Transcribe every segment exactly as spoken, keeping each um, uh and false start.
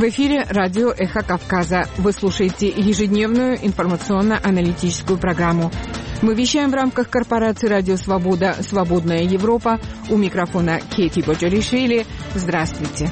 В эфире радио «Эхо Кавказа». Вы слушаете ежедневную информационно-аналитическую программу. Мы вещаем в рамках корпорации «Радио Свобода. Свободная Европа». У микрофона Кейти Боджоришвили. Здравствуйте.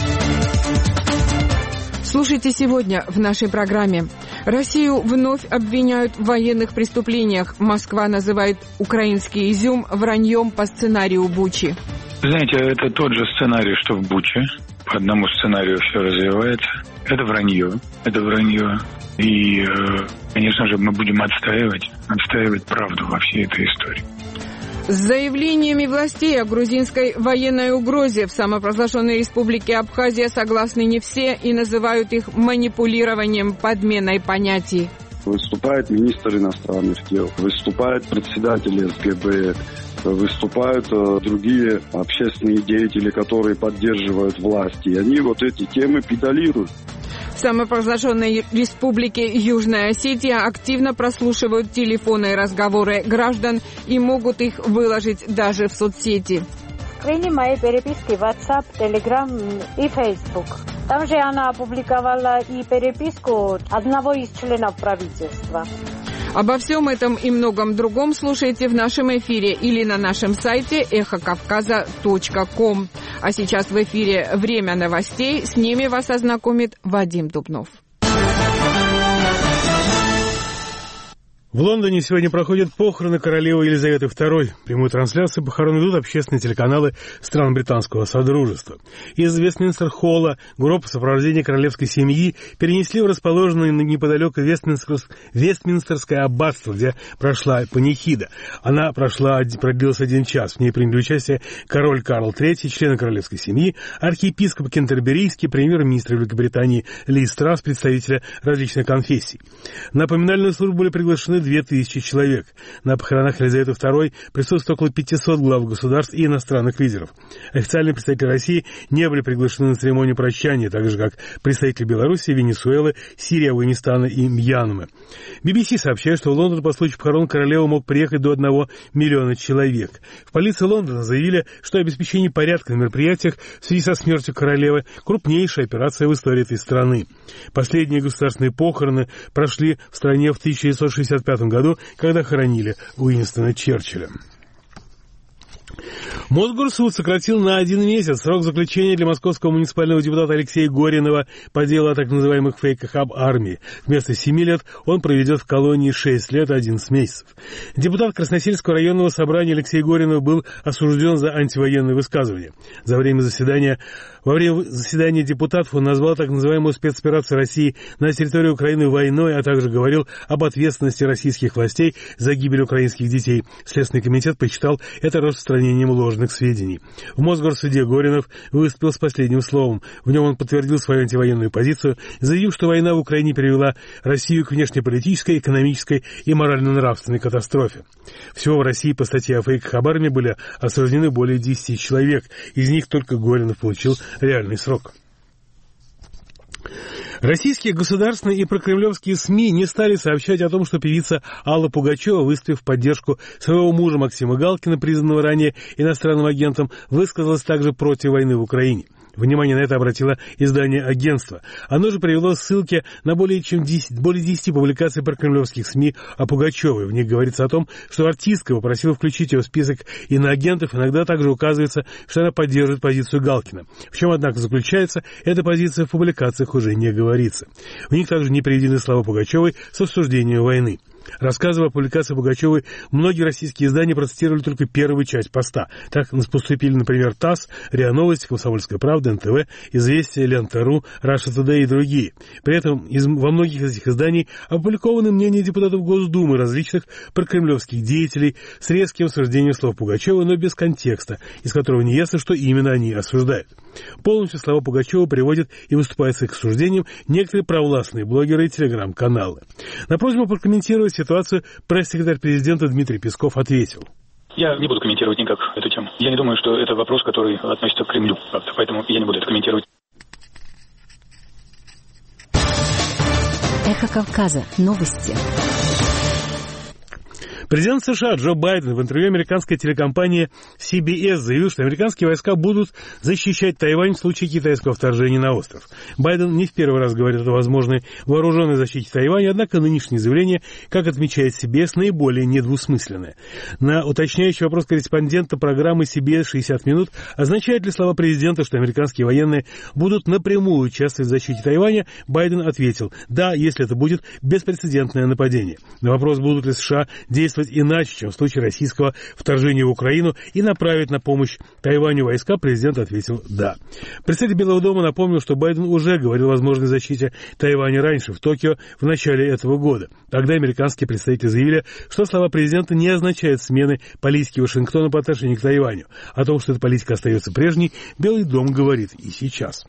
Слушайте сегодня в нашей программе. Россию вновь обвиняют в военных преступлениях. Москва называет украинский изюм враньем по сценарию Бучи. Знаете, это тот же сценарий, что в Буче. По одному сценарию все развивается. Это вранье. Это вранье. И, конечно же, мы будем отстаивать, отстаивать правду во всей этой истории. С заявлениями властей о грузинской военной угрозе в самопровозглашенной республике Абхазия согласны не все и называют их манипулированием, подменой понятий. Выступает министр иностранных дел, выступает председатель СГБ, выступают другие общественные деятели, которые поддерживают власть. И они вот эти темы педалируют. В самопровозглашенной республике Южная Осетия активно прослушивают телефоны и разговоры граждан и могут их выложить даже в соцсети. Скрини мои переписки в WhatsApp, Telegram и Facebook. Там же она опубликовала и переписку одного из членов правительства. Обо всем этом и многом другом слушайте в нашем эфире или на нашем сайте эхо кавказа точка ком. А сейчас в эфире «Время новостей». С ними вас ознакомит Вадим Дубнов. В Лондоне сегодня проходят похороны королевы Елизаветы второй. Прямую трансляцию похорон ведут общественные телеканалы стран британского содружества. Из Вестминстер-холла гроб в сопровождении королевской семьи перенесли в расположенное неподалеку Вестминстерское аббатство, где прошла панихида. Она прошла, продлилась один час. В ней приняли участие король Карл третий, члены королевской семьи, архиепископ Кентерберийский, премьер-министр Великобритании Ли Страс, представители различных конфессий. На поминальную службу были приглашены две тысячи человек. На похоронах Елизаветы второй присутствует около пятисот глав государств и иностранных лидеров. Официальные представители России не были приглашены на церемонию прощания, так же, как представители Беларуси, Венесуэлы, Сирии, Афганистана и Мьянмы. би би си сообщает, что в Лондон по случаю похорон королевы мог приехать до одного миллиона человек. В полиции Лондона заявили, что обеспечение порядка на мероприятиях в связи со смертью королевы – крупнейшая операция в истории этой страны. Последние государственные похороны прошли в стране в тысяча девятьсот шестьдесят пятом году, когда хоронили Уинстона Черчилля. Мосгорсуд сократил на один месяц срок заключения для московского муниципального депутата Алексея Горинова по делу о так называемых фейках об армии. Вместо семи лет он проведет в колонии шесть лет и одиннадцать месяцев. Депутат Красносельского районного собрания Алексей Горинов был осужден за антивоенные высказывания. За время заседания Во время заседания депутатов он назвал так называемую спецоперацию России на территории Украины войной, а также говорил об ответственности российских властей за гибель украинских детей. Следственный комитет посчитал это распространением ложных сведений. В Мосгорсуде Горинов выступил с последним словом. В нем он подтвердил свою антивоенную позицию, заявив, что война в Украине привела Россию к внешнеполитической, экономической и морально-нравственной катастрофе. Всего в России по статье о фейках об армии были осуждены более десяти человек. Из них только Горинов получил реальный срок. Российские государственные и прокремлевские СМИ не стали сообщать о том, что певица Алла Пугачева, выступив в поддержку своего мужа Максима Галкина, признанного ранее иностранным агентом, высказалась также против войны в Украине. Внимание на это обратило издание агентства. Оно же привело ссылки на более чем десять, более десяти публикаций прокремлевских СМИ о Пугачевой. В них говорится о том, что артистка попросила включить ее в список иноагентов. Иногда также указывается, что она поддерживает позицию Галкина. В чем, однако, заключается эта позиция, в публикациях уже не говорится. В них также не приведены слова Пугачевой с обсуждением войны. Рассказывая о публикации Пугачевой, многие российские издания процитировали только первую часть поста. Так поступили, например, ТАСС, РИА Новости, Комсомольская правда, эн тэ вэ, Известия, Лента.ру, Раша Тудэй и другие. При этом из, во многих из этих изданий опубликованы мнения депутатов Госдумы, различных прокремлевских деятелей с резким осуждением слов Пугачевой, но без контекста, из которого не ясно, что именно они осуждают. Полностью слова Пугачева приводят и выступают с их осуждением некоторые провластные блогеры и телеграм-каналы. На просьбу прокомментировать ситуацию пресс-секретарь президента Дмитрий Песков ответил. Я не буду комментировать никак эту тему. Я не думаю, что это вопрос, который относится к Кремлю. Поэтому я не буду это комментировать. Эхо Кавказа. Новости. Президент США Джо Байден в интервью американской телекомпании си би эс заявил, что американские войска будут защищать Тайвань в случае китайского вторжения на остров. Байден не в первый раз говорит о возможной вооруженной защите Тайваня, однако нынешнее заявление, как отмечает си би эс, наиболее недвусмысленное. На уточняющий вопрос корреспондента программы си би эс «шестьдесят минут», означают ли слова президента, что американские военные будут напрямую участвовать в защите Тайваня, Байден ответил: да, если это будет беспрецедентное нападение. На вопрос, будут ли США действовать иначе, чем в случае российского вторжения в Украину, и направить на помощь Тайваню войска, президент ответил «да». Представитель Белого дома напомнил, что Байден уже говорил о возможной защите Тайваня раньше, в Токио, в начале этого года. Тогда американские представители заявили, что слова президента не означают смены политики Вашингтона по отношению к Тайваню. О том, что эта политика остается прежней, Белый дом говорит и сейчас.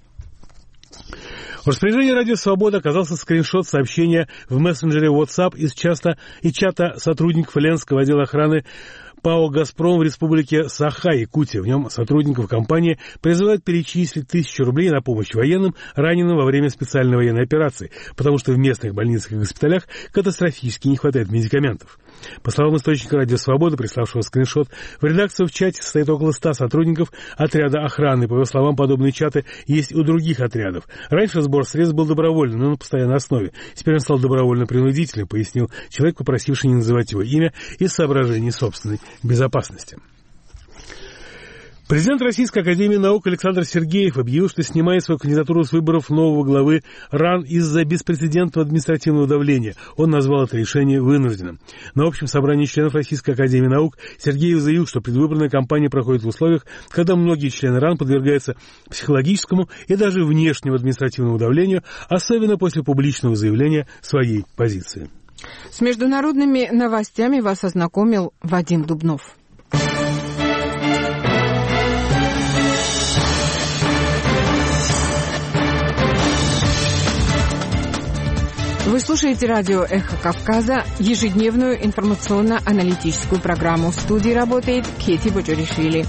В распоряжении Радио Свобода оказался скриншот сообщения в мессенджере WhatsApp из чата и чата сотрудников Ленского отдела охраны ПАО «Газпром» в республике Саха, Якутия. В нем сотрудников компании призывают перечислить тысячу рублей на помощь военным, раненым во время специальной военной операции, потому что в местных больницах и госпиталях катастрофически не хватает медикаментов. По словам источника Радио Свобода, приславшего скриншот, в редакцию в чате состоит около ста сотрудников отряда охраны. По его словам, подобные чаты есть у других отрядов. Раньше сбор средств был добровольным, но на постоянной основе. Теперь он стал добровольно-принудительным, пояснил человек, попросивший не называть его имя из соображений собственной безопасности. Президент Российской академии наук Александр Сергеев объявил, что снимает свою кандидатуру с выборов нового главы РАН из-за беспрецедентного административного давления. Он назвал это решение вынужденным. На общем собрании членов Российской академии наук Сергеев заявил, что предвыборная кампания проходит в условиях, когда многие члены РАН подвергаются психологическому и даже внешнему административному давлению, особенно после публичного заявления своей позиции. С международными новостями вас ознакомил Вадим Дубнов. Вы слушаете радио «Эхо Кавказа», ежедневную информационно-аналитическую программу. В студии работает Кети Боджоришвили.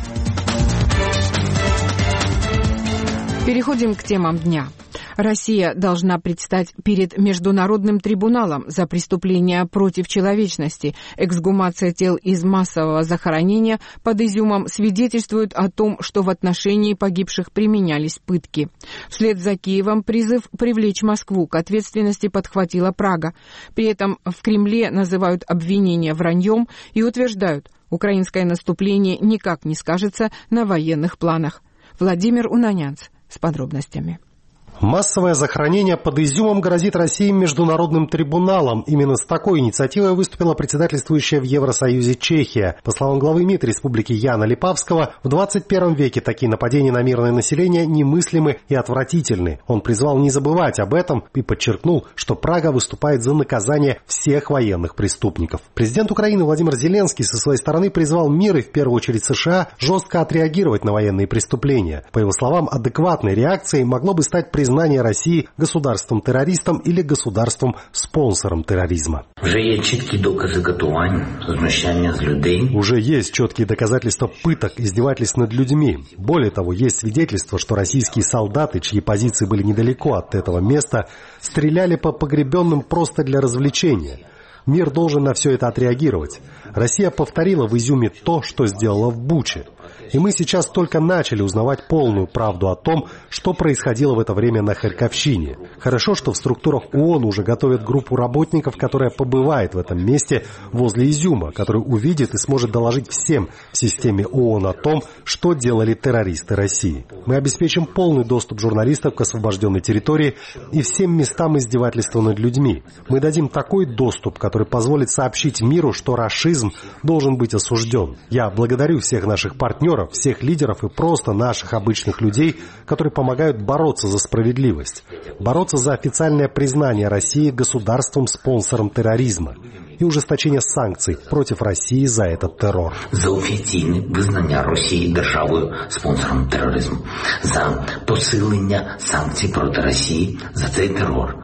Переходим к темам дня. Россия должна предстать перед Международным трибуналом за преступления против человечности. Эксгумация тел из массового захоронения под Изюмом свидетельствует о том, что в отношении погибших применялись пытки. Вслед за Киевом призыв привлечь Москву к ответственности подхватила Прага. При этом в Кремле называют обвинения враньем и утверждают, украинское наступление никак не скажется на военных планах. Владимир Унанянц с подробностями. Массовое захоронение под Изюмом грозит России международным трибуналом. Именно с такой инициативой выступила председательствующая в Евросоюзе Чехия. По словам главы МИД Республики Яна Липавского, в двадцать первом веке такие нападения на мирное население немыслимы и отвратительны. Он призвал не забывать об этом и подчеркнул, что Прага выступает за наказание всех военных преступников. Президент Украины Владимир Зеленский со своей стороны призвал мир и в первую очередь США жестко отреагировать на военные преступления. По его словам, адекватной реакцией могло бы стать признание признание России государством-террористом или государством-спонсором терроризма. Уже есть четкие доказы катувань, знущания с людей. Уже есть четкие доказательства пыток, издевательств над людьми. Более того, есть свидетельства, что российские солдаты, чьи позиции были недалеко от этого места, стреляли по погребенным просто для развлечения. Мир должен на все это отреагировать. Россия повторила в Изюме то, что сделала в Буче. И мы сейчас только начали узнавать полную правду о том, что происходило в это время на Харьковщине. Хорошо, что в структурах ООН уже готовят группу работников, которая побывает в этом месте возле Изюма, который увидит и сможет доложить всем в системе ООН о том, что делали террористы России. Мы обеспечим полный доступ журналистов к освобожденной территории и всем местам издевательства над людьми. Мы дадим такой доступ, который позволит сообщить миру, что рашизм должен быть осужден. Я благодарю всех наших партнеров, всех лидеров и просто наших обычных людей, которые помогают бороться за справедливость, бороться за официальное признание России государством-спонсором терроризма и ужесточение санкций против России за этот террор. За офіційне визнання Росії державою спонсором тероризму, за посилення санкцій проти Росії за цей терор.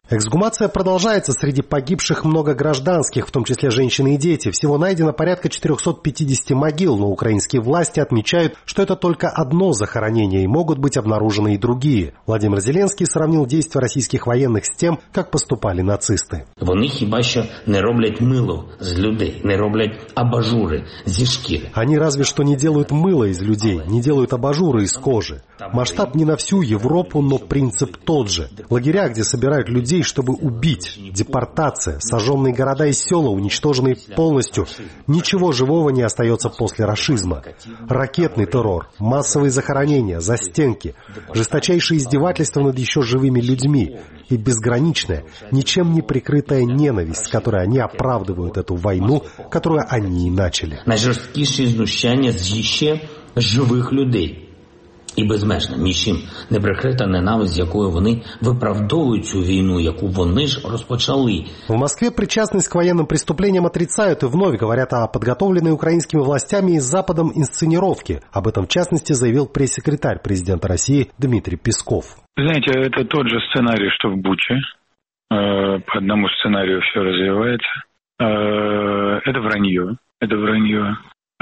Эксгумация продолжается. Среди погибших много гражданских, в том числе женщины и дети. Всего найдено порядка четыреста пятьдесят могил, но украинские власти отмечают, что это только одно захоронение и могут быть обнаружены и другие. Владимир Зеленский сравнил действия российских военных с тем, как поступали нацисты. Вони хіба що не роблять мило з людей, не роблять абажури зі шкіри. Они разве что не делают мыло из людей, не делают абажуры из кожи. Масштаб не на всю Европу, но принцип тот же. Лагеря, где собирают людей, чтобы убить. Депортация, сожженные города и села, уничтоженные полностью. Ничего живого не остается после рашизма. Ракетный террор, массовые захоронения, застенки, жесточайшие издевательства над еще живыми людьми и безграничная, ничем не прикрытая ненависть, с которой они оправдывают эту войну, которую они и начали. Найжорсткіші знущання з іще живих людей. І безмежна, нічим не прикрита ненависть, якою вони виправдовують цю війну, яку вони ж розпочали. В Москве причастность к военным преступлениям отрицают и вновь говорят о подготовленной украинскими властями и Западом инсценировке. Об этом, в частности, заявил пресс-секретарь президента России Дмитрий Песков. Знаете, это тот же сценарий, что в Буче. По одному сценарию все развивается. Это вранье. Это вранье.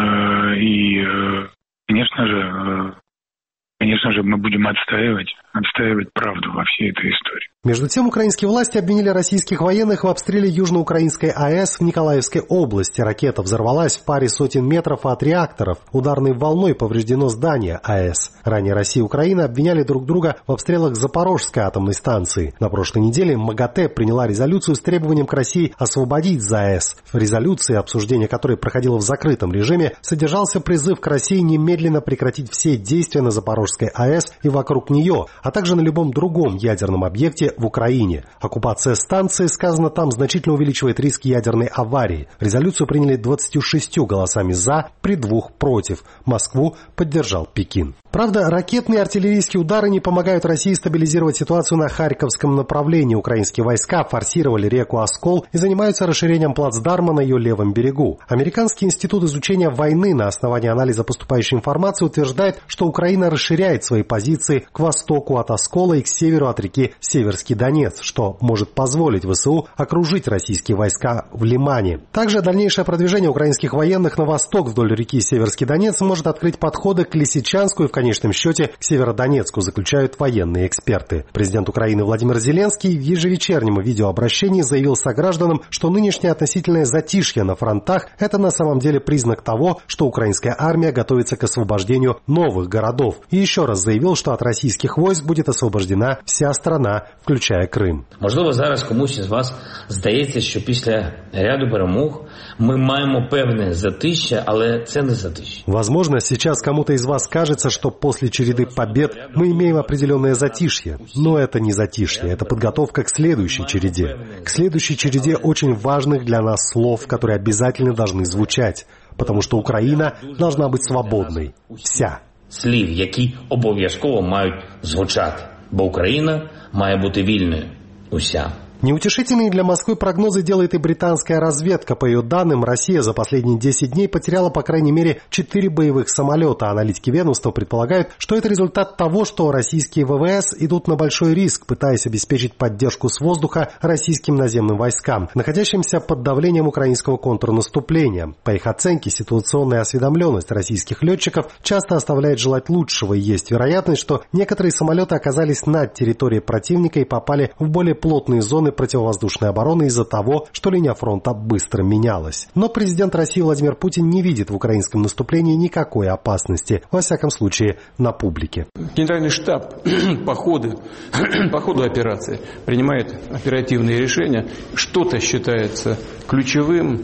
И, конечно же... Конечно же, мы будем отстаивать, отстаивать правду во всей этой истории. Между тем, украинские власти обвинили российских военных в обстреле южноукраинской АЭС в Николаевской области. Ракета взорвалась в паре сотен метров от реакторов. Ударной волной повреждено здание АЭС. Ранее Россия и Украина обвиняли друг друга в обстрелах Запорожской атомной станции. На прошлой неделе МАГАТЭ приняла резолюцию с требованием к России освободить ЗАЭС. В резолюции, обсуждение которой проходило в закрытом режиме, содержался призыв к России немедленно прекратить все действия на Запорожской АЭС и вокруг нее, а также на любом другом ядерном объекте в Украине. Оккупация станции, сказано там, значительно увеличивает риск ядерной аварии. Резолюцию приняли двадцатью шестью голосами «за» при двух «против». Москву поддержал Пекин. Правда, ракетные и артиллерийские удары не помогают России стабилизировать ситуацию на Харьковском направлении. Украинские войска форсировали реку Оскол и занимаются расширением плацдарма на ее левом берегу. Американский институт изучения войны на основании анализа поступающей информации утверждает, что Украина расширяет свои позиции к востоку от Оскола и к северу от реки Северский Донец, что может позволить ВСУ окружить российские войска в Лимане. Также дальнейшее продвижение украинских военных на восток вдоль реки Северский Донец может открыть подходы к Лисичанску и в конечном счете к Северодонецку, заключают военные эксперты. Президент Украины Владимир Зеленский в ежевечернем видеообращении заявил согражданам, что нынешнее относительное затишье на фронтах – это на самом деле признак того, что украинская армия готовится к освобождению новых городов. И еще раз заявил, что от российских войск будет освобождена вся страна, включая Крым. Можливо, зараз комусь із вас здається, що після ряду перемог ми маємо певне затишье, але це не затишье. Возможно, сейчас кому-то из вас кажется, что после череды побед мы имеем определенное затишье. Но это не затишье, это подготовка к следующей череде. К следующей череде очень важных для нас слов, которые обязательно должны звучать. Потому что Украина должна быть свободной. Вся. Слів, які обов'язково мають звучати. Бо Україна має бути вільною. Уся. Неутешительные для Москвы прогнозы делает и британская разведка. По ее данным, Россия за последние десять дней потеряла по крайней мере четыре боевых самолета. Аналитики ведомства предполагают, что это результат того, что российские ВВС идут на большой риск, пытаясь обеспечить поддержку с воздуха российским наземным войскам, находящимся под давлением украинского контрнаступления. По их оценке, ситуационная осведомленность российских летчиков часто оставляет желать лучшего, и есть вероятность, что некоторые самолеты оказались над территорией противника и попали в более плотные зоны противовоздушной обороны из-за того, что линия фронта быстро менялась. Но президент России Владимир Путин не видит в украинском наступлении никакой опасности, во всяком случае, на публике. Генеральный штаб по ходу, по ходу операции принимает оперативные решения. Что-то считается ключевым,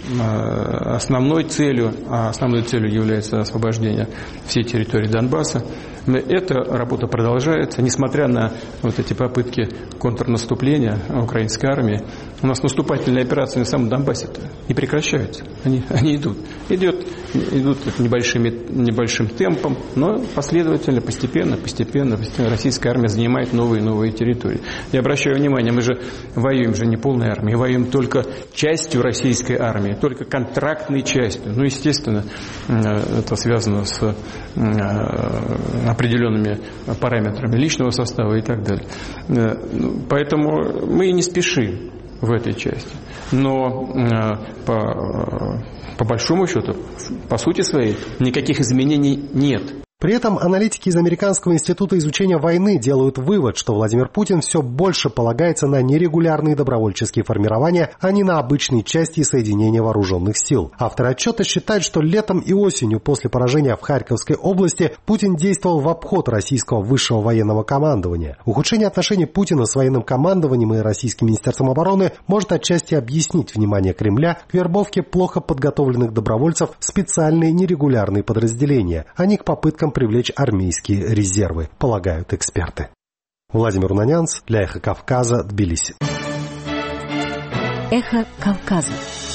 основной целью, а основной целью является освобождение всей территории Донбасса. Эта работа продолжается, несмотря на вот эти попытки контрнаступления украинской армии. У нас наступательные операции на самом Донбассе-то не прекращаются, они, они идут. Идет, идут небольшими, небольшим темпом, но последовательно, постепенно, постепенно, постепенно российская армия занимает новые и новые территории. Я обращаю внимание, мы же воюем же не полной армией, воюем только частью российской армии, только контрактной частью. Ну, естественно, это связано с определенными параметрами личного состава и так далее. Поэтому мы и не спешим в этой части. Но по, по большому счету, по сути своей, никаких изменений нет. При этом аналитики из Американского института изучения войны делают вывод, что Владимир Путин все больше полагается на нерегулярные добровольческие формирования, а не на обычные части и соединения вооруженных сил. Авторы отчета считают, что летом и осенью после поражения в Харьковской области Путин действовал в обход российского высшего военного командования. Ухудшение отношений Путина с военным командованием и российским министерством обороны может отчасти объяснить внимание Кремля к вербовке плохо подготовленных добровольцев в специальные нерегулярные подразделения, а не к попыткам привлечь армейские резервы, полагают эксперты. Владимир Унанянц для «Эхо Кавказа», Тбилиси. «Эхо Кавказа».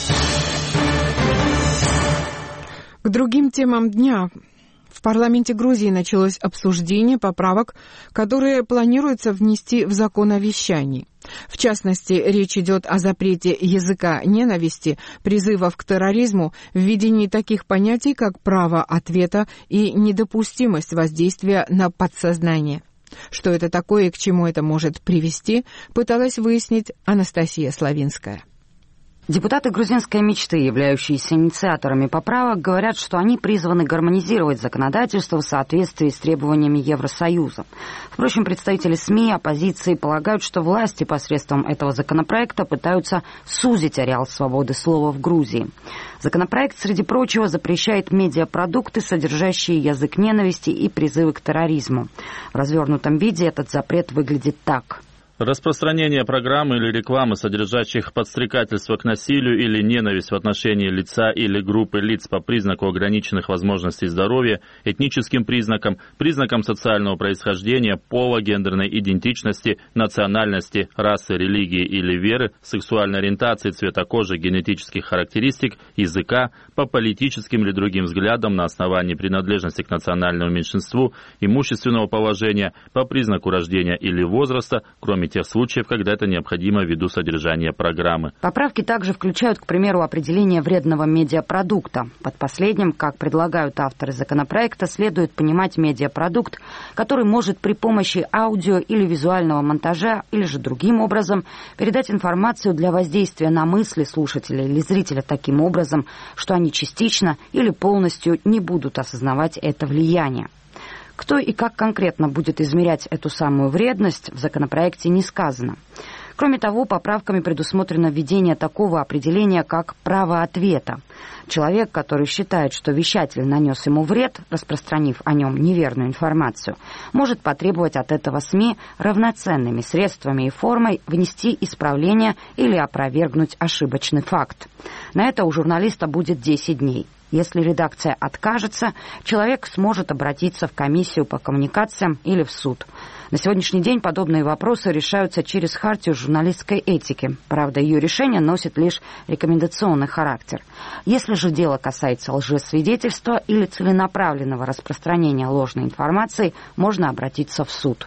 К другим темам дня. В парламенте Грузии началось обсуждение поправок, которые планируется внести в закон о вещании. В частности, речь идет о запрете языка ненависти, призывов к терроризму, введении таких понятий, как право ответа и недопустимость воздействия на подсознание. Что это такое и к чему это может привести, пыталась выяснить Анастасия Славинская. Депутаты грузинской мечты, являющиеся инициаторами поправок, говорят, что они призваны гармонизировать законодательство в соответствии с требованиями Евросоюза. Впрочем, представители СМИ и оппозиции полагают, что власти посредством этого законопроекта пытаются сузить ареал свободы слова в Грузии. Законопроект, среди прочего, запрещает медиапродукты, содержащие язык ненависти и призывы к терроризму. В развернутом виде этот запрет выглядит так. Распространение программ или рекламы, содержащих подстрекательство к насилию или ненависть в отношении лица или группы лиц по признаку ограниченных возможностей здоровья, этническим признакам, признакам социального происхождения, пола, гендерной идентичности, национальности, расы, религии или веры, сексуальной ориентации, цвета кожи, генетических характеристик, языка, по политическим или другим взглядам на основании принадлежности к национальному меньшинству, имущественного положения, по признаку рождения или возраста, кроме тех случаев, когда это необходимо ввиду содержания программы. Поправки также включают, к примеру, определение вредного медиапродукта. Под последним, как предлагают авторы законопроекта, следует понимать медиапродукт, который может при помощи аудио или визуального монтажа или же другим образом передать информацию для воздействия на мысли слушателя или зрителя таким образом, что они частично или полностью не будут осознавать это влияние. Кто и как конкретно будет измерять эту самую вредность, в законопроекте не сказано. Кроме того, поправками предусмотрено введение такого определения, как право ответа. Человек, который считает, что вещатель нанес ему вред, распространив о нем неверную информацию, может потребовать от этого СМИ равноценными средствами и формой внести исправление или опровергнуть ошибочный факт. На это у журналиста будет десять дней. Если редакция откажется, человек сможет обратиться в комиссию по коммуникациям или в суд. На сегодняшний день подобные вопросы решаются через хартию журналистской этики. Правда, ее решение носит лишь рекомендационный характер. Если же дело касается лжесвидетельства или целенаправленного распространения ложной информации, можно обратиться в суд.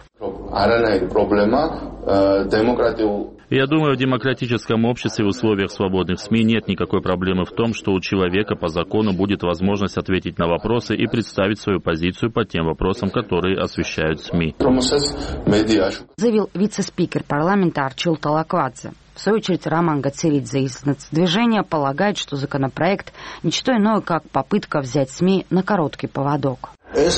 Я думаю, в демократическом обществе в условиях свободных СМИ нет никакой проблемы в том, что у человека по закону будет возможность ответить на вопросы и представить свою позицию по тем вопросам, которые освещают СМИ. Заявил вице-спикер парламента Арчил Талаквадзе. В свою очередь, Роман Гацеридзе из нацдвижения полагает, что законопроект – не что иное, как попытка взять СМИ на короткий поводок.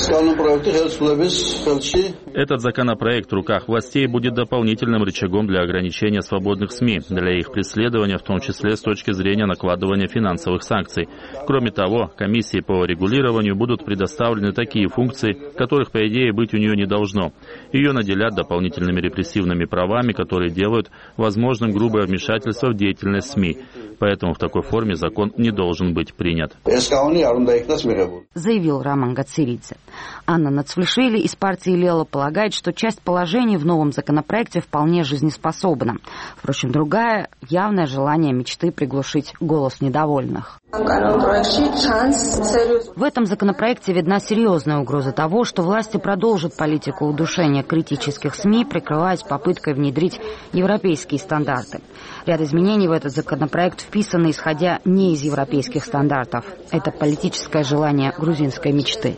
Этот законопроект в руках властей будет дополнительным рычагом для ограничения свободных СМИ, для их преследования, в том числе с точки зрения накладывания финансовых санкций. Кроме того, комиссии по регулированию будут предоставлены такие функции, которых, по идее, быть у нее не должно. Ее наделят дополнительными репрессивными правами, которые делают возможным грубое вмешательство в деятельность СМИ. Поэтому в такой форме закон не должен быть принят. Заявил Роман Гацеридзе. Анна Нацвлишвили из партии Лела полагает, что часть положений в новом законопроекте вполне жизнеспособна. Впрочем, другая – явное желание мечты приглушить голос недовольных. В этом законопроекте видна серьезная угроза того, что власти продолжат политику удушения критических СМИ, прикрываясь попыткой внедрить европейские стандарты. Ряд изменений в этот законопроект вписаны, исходя не из европейских стандартов. Это политическое желание грузинской мечты.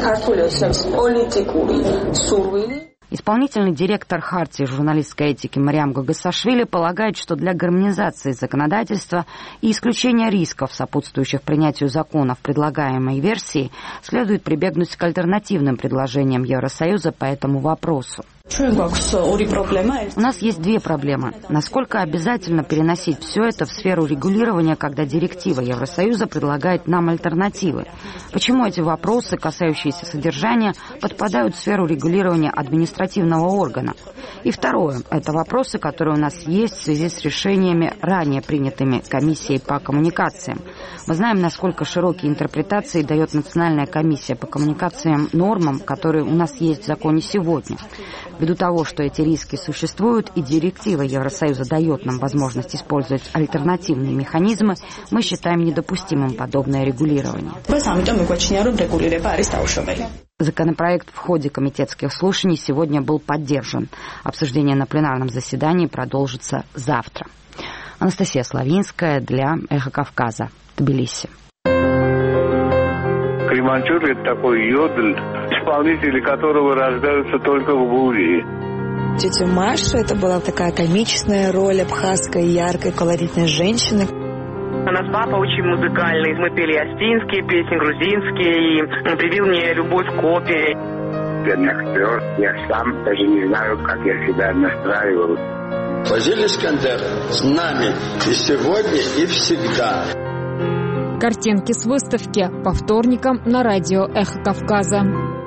Исполнительный директор Хартии журналистской этики Мариам Гогасашвили полагает, что для гармонизации законодательства и исключения рисков, сопутствующих принятию закона в предлагаемой версии, следует прибегнуть к альтернативным предложениям Евросоюза по этому вопросу. У нас есть две проблемы. Насколько обязательно переносить все это в сферу регулирования, когда директива Евросоюза предлагает нам альтернативы? Почему эти вопросы, касающиеся содержания, подпадают в сферу регулирования административного органа? И второе, это вопросы, которые у нас есть в связи с решениями, ранее принятыми Комиссией по коммуникациям. Мы знаем, насколько широкие интерпретации дает Национальная комиссия по коммуникациям нормам, которые у нас есть в законе сегодня. Ввиду того, что эти риски существуют и директива Евросоюза дает нам возможность использовать альтернативные механизмы, мы считаем недопустимым подобное регулирование. Законопроект в ходе комитетских слушаний сегодня был поддержан. Обсуждение на пленарном заседании продолжится завтра. Анастасия Славинская для «Эхо Кавказа», Тбилиси. Креманчур — это такой йодль, исполнители которого рождаются только в буре. Тетя Маша — это была такая комичная роль абхазской, яркой, колоритной женщины. У нас папа очень музыкальный. Мы пели астинские песни, грузинские, и он привил мне любовь к опере. Я сам даже не знаю, как я себя настраивал. Фазиль Искандер с нами и сегодня, и всегда. Картинки с выставки по вторникам на радио «Эхо Кавказа».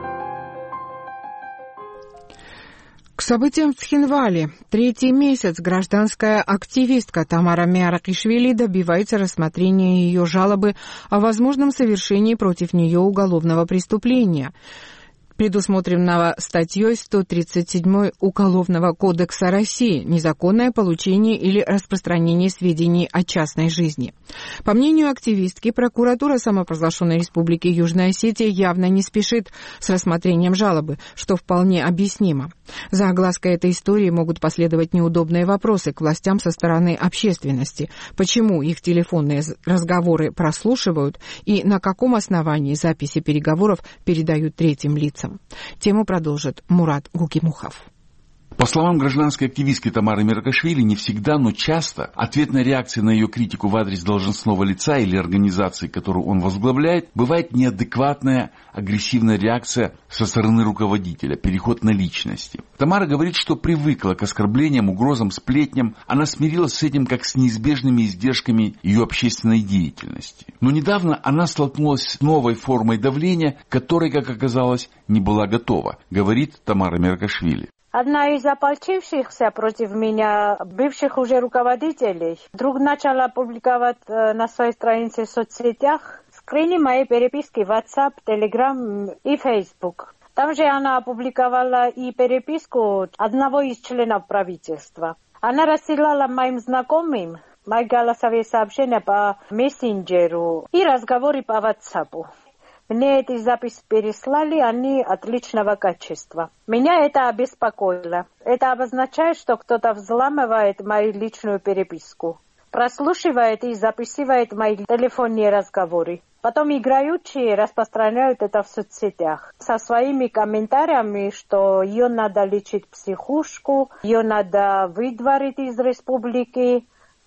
К событиям в Цхинвале. Третий месяц гражданская активистка Тамара Миаракишвили добивается рассмотрения ее жалобы о возможном совершении против нее уголовного преступления, предусмотренного статьей сто тридцать семь Уголовного кодекса России «Незаконное получение или распространение сведений о частной жизни». По мнению активистки, прокуратура самопровозглашенной Республики Южная Осетия явно не спешит с рассмотрением жалобы, что вполне объяснимо. За оглаской этой истории могут последовать неудобные вопросы к властям со стороны общественности. Почему их телефонные разговоры прослушивают и на каком основании записи переговоров передают третьим лицам? Тему продолжит Мурат Гукимухов. По словам гражданской активистки Тамары Миаракишвили, не всегда, но часто ответная реакция на ее критику в адрес должностного лица или организации, которую он возглавляет, бывает неадекватная, агрессивная реакция со стороны руководителя, переход на личности. Тамара говорит, что привыкла к оскорблениям, угрозам, сплетням. Она смирилась с этим как с неизбежными издержками ее общественной деятельности. Но недавно она столкнулась с новой формой давления, к которой, как оказалось, не была готова, говорит Тамара Миаракишвили. Одна из ополчившихся против меня бывших уже руководителей вдруг начала публиковать на своей странице в соцсетях скрины моей переписки в WhatsApp, Telegram и Facebook. Там же она опубликовала и переписку одного из членов правительства. Она рассылала моим знакомым мои голосовые сообщения по мессенджеру и разговоры по WhatsApp. Мне эти записи переслали, они отличного качества. Меня это обеспокоило. Это обозначает, что кто-то взламывает мою личную переписку, прослушивает и записывает мои телефонные разговоры. Потом играючи распространяют это в соцсетях со своими комментариями, что ее надо лечить психушку, ее надо выдворить из республики,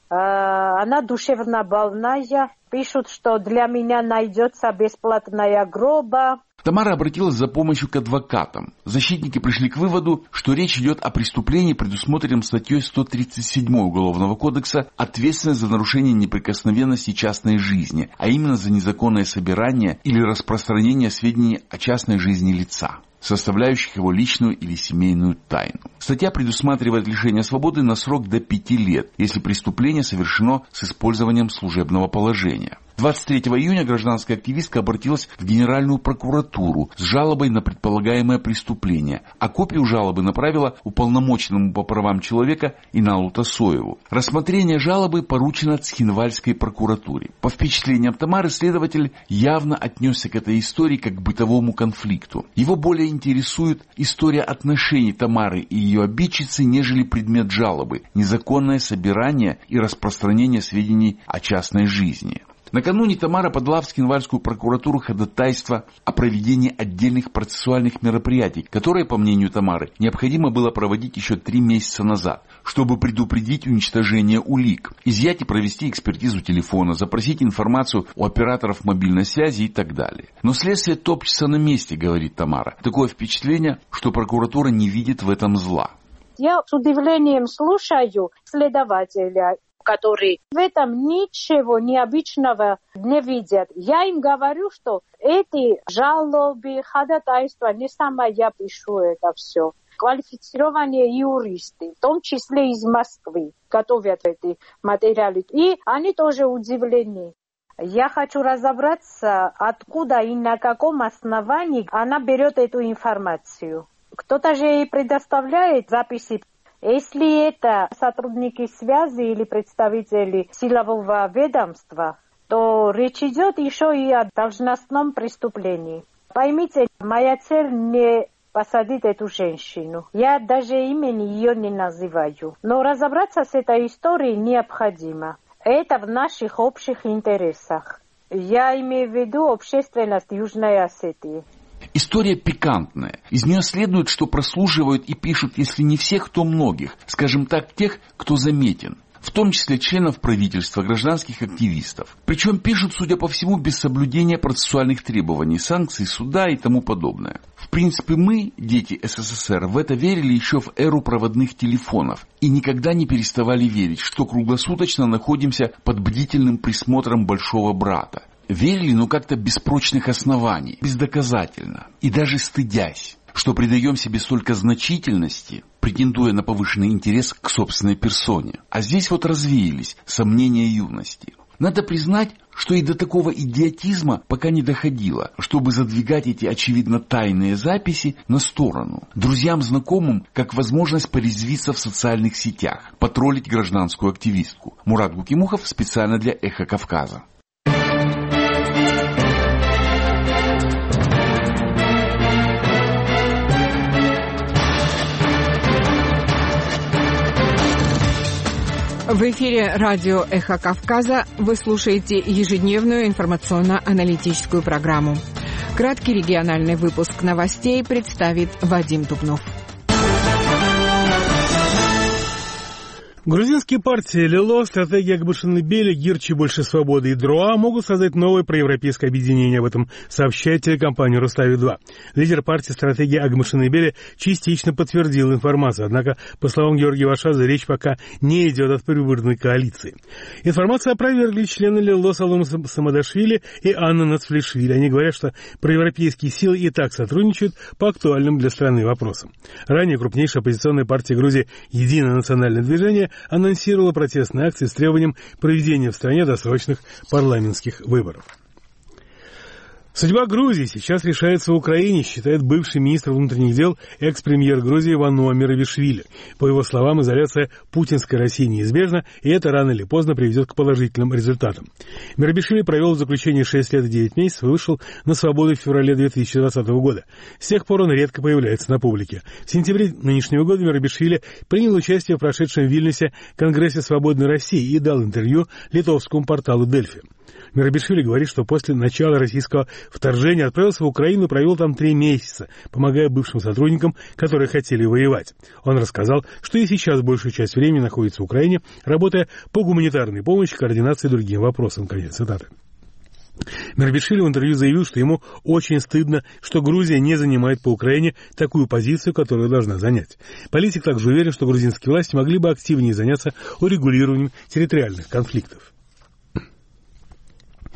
она душевно больная. Пишут, что для меня найдется бесплатная гроба. Тамара обратилась за помощью к адвокатам. Защитники пришли к выводу, что речь идет о преступлении, предусмотренном статьей сто тридцать семь Уголовного кодекса, ответственность за нарушение неприкосновенности частной жизни, а именно за незаконное собирание или распространение сведений о частной жизни лица, составляющих его личную или семейную тайну. Статья предусматривает лишение свободы на срок до пяти лет, если преступление совершено с использованием служебного положения. В двадцать третьего июня гражданская активистка обратилась в Генеральную прокуратуру с жалобой на предполагаемое преступление, а копию жалобы направила уполномоченному по правам человека Иналу Тасоеву. Рассмотрение жалобы поручено Цхинвальской прокуратуре. По впечатлениям Тамары, следователь явно отнесся к этой истории как к бытовому конфликту. Его более интересует история отношений Тамары и ее обидчицы, нежели предмет жалобы – незаконное собирание и распространение сведений о частной жизни. Накануне Тамара подала в Цхинвальскую прокуратуру ходатайство о проведении отдельных процессуальных мероприятий, которые, по мнению Тамары, необходимо было проводить еще три месяца назад, чтобы предупредить уничтожение улик, изъять и провести экспертизу телефона, запросить информацию у операторов мобильной связи и так далее. Но следствие топчется на месте, говорит Тамара. Такое впечатление, что прокуратура не видит в этом зла. Я с удивлением слушаю следователя, которые в этом ничего необычного не видят. Я им говорю, что эти жалобы, ходатайства, не сама я пишу это все. Квалифицированные юристы, в том числе из Москвы, готовят эти материалы. И они тоже удивлены. Я хочу разобраться, откуда и на каком основании она берет эту информацию. Кто-то же ей предоставляет записи. Если это сотрудники связи или представители силового ведомства, то речь идет еще и о должностном преступлении. Поймите, моя цель не посадить эту женщину. Я даже имени ее не называю. Но разобраться с этой историей необходимо. Это в наших общих интересах. Я имею в виду общественность Южной Осетии. История пикантная. Из нее следует, что прослушивают и пишут, если не всех, то многих. Скажем так, тех, кто заметен. В том числе членов правительства, гражданских активистов. Причем пишут, судя по всему, без соблюдения процессуальных требований, санкций, суда и тому подобное. В принципе, мы, дети СССР, в это верили еще в эру проводных телефонов. И никогда не переставали верить, что круглосуточно находимся под бдительным присмотром большого брата. Верили, но как-то без прочных оснований, бездоказательно. И даже стыдясь, что придаем себе столько значительности, претендуя на повышенный интерес к собственной персоне. А здесь вот развеялись сомнения юности. Надо признать, что и до такого идиотизма пока не доходило, чтобы задвигать эти очевидно тайные записи на сторону. Друзьям, знакомым, как возможность порезвиться в социальных сетях, потроллить гражданскую активистку. Мурат Гукимухов специально для «Эхо Кавказа». В эфире радио «Эхо Кавказа» вы слушаете ежедневную информационно-аналитическую программу. Краткий региональный выпуск новостей представит Вадим Дубнов. Грузинские партии Лило, стратегия Акбашинбели, Гирчи, Больше свободы и Друа могут создать новое проевропейское объединение. Об этом сообщает телекомпания Рустави-два. Лидер партии стратегии Акбашинбели частично подтвердил информацию. Однако, по словам Георгия Вашадзе, речь пока не идет о предвыборной коалиции. Информацию опровергли члены Лило Салома Самадашвили и Анна Нацфлишвили. Они говорят, что проевропейские силы и так сотрудничают по актуальным для страны вопросам. Ранее крупнейшая оппозиционная партия Грузии «Единое национальное движение» анонсировала протестные акции с требованием проведения в стране досрочных парламентских выборов. Судьба Грузии сейчас решается в Украине, считает бывший министр внутренних дел, экс-премьер Грузии Вануа Мерабишвили. По его словам, изоляция путинской России неизбежна, и это рано или поздно приведет к положительным результатам. Мерабишвили провел в заключении шесть лет и девять месяцев и вышел на свободу в феврале две тысячи двадцатого года. С тех пор он редко появляется на публике. В сентябре нынешнего года Мерабишвили принял участие в прошедшем в Вильнюсе Конгрессе Свободной России и дал интервью литовскому порталу Дельфи. Мерабишвили говорит, что после начала российского вторжения отправился в Украину и провел там три месяца, помогая бывшим сотрудникам, которые хотели воевать. Он рассказал, что и сейчас большую часть времени находится в Украине, работая по гуманитарной помощи, координации и другим вопросам. Конец цитаты. Мерабишвили в интервью заявил, что ему очень стыдно, что Грузия не занимает по Украине такую позицию, которую должна занять. Политик также уверен, что грузинские власти могли бы активнее заняться урегулированием территориальных конфликтов. В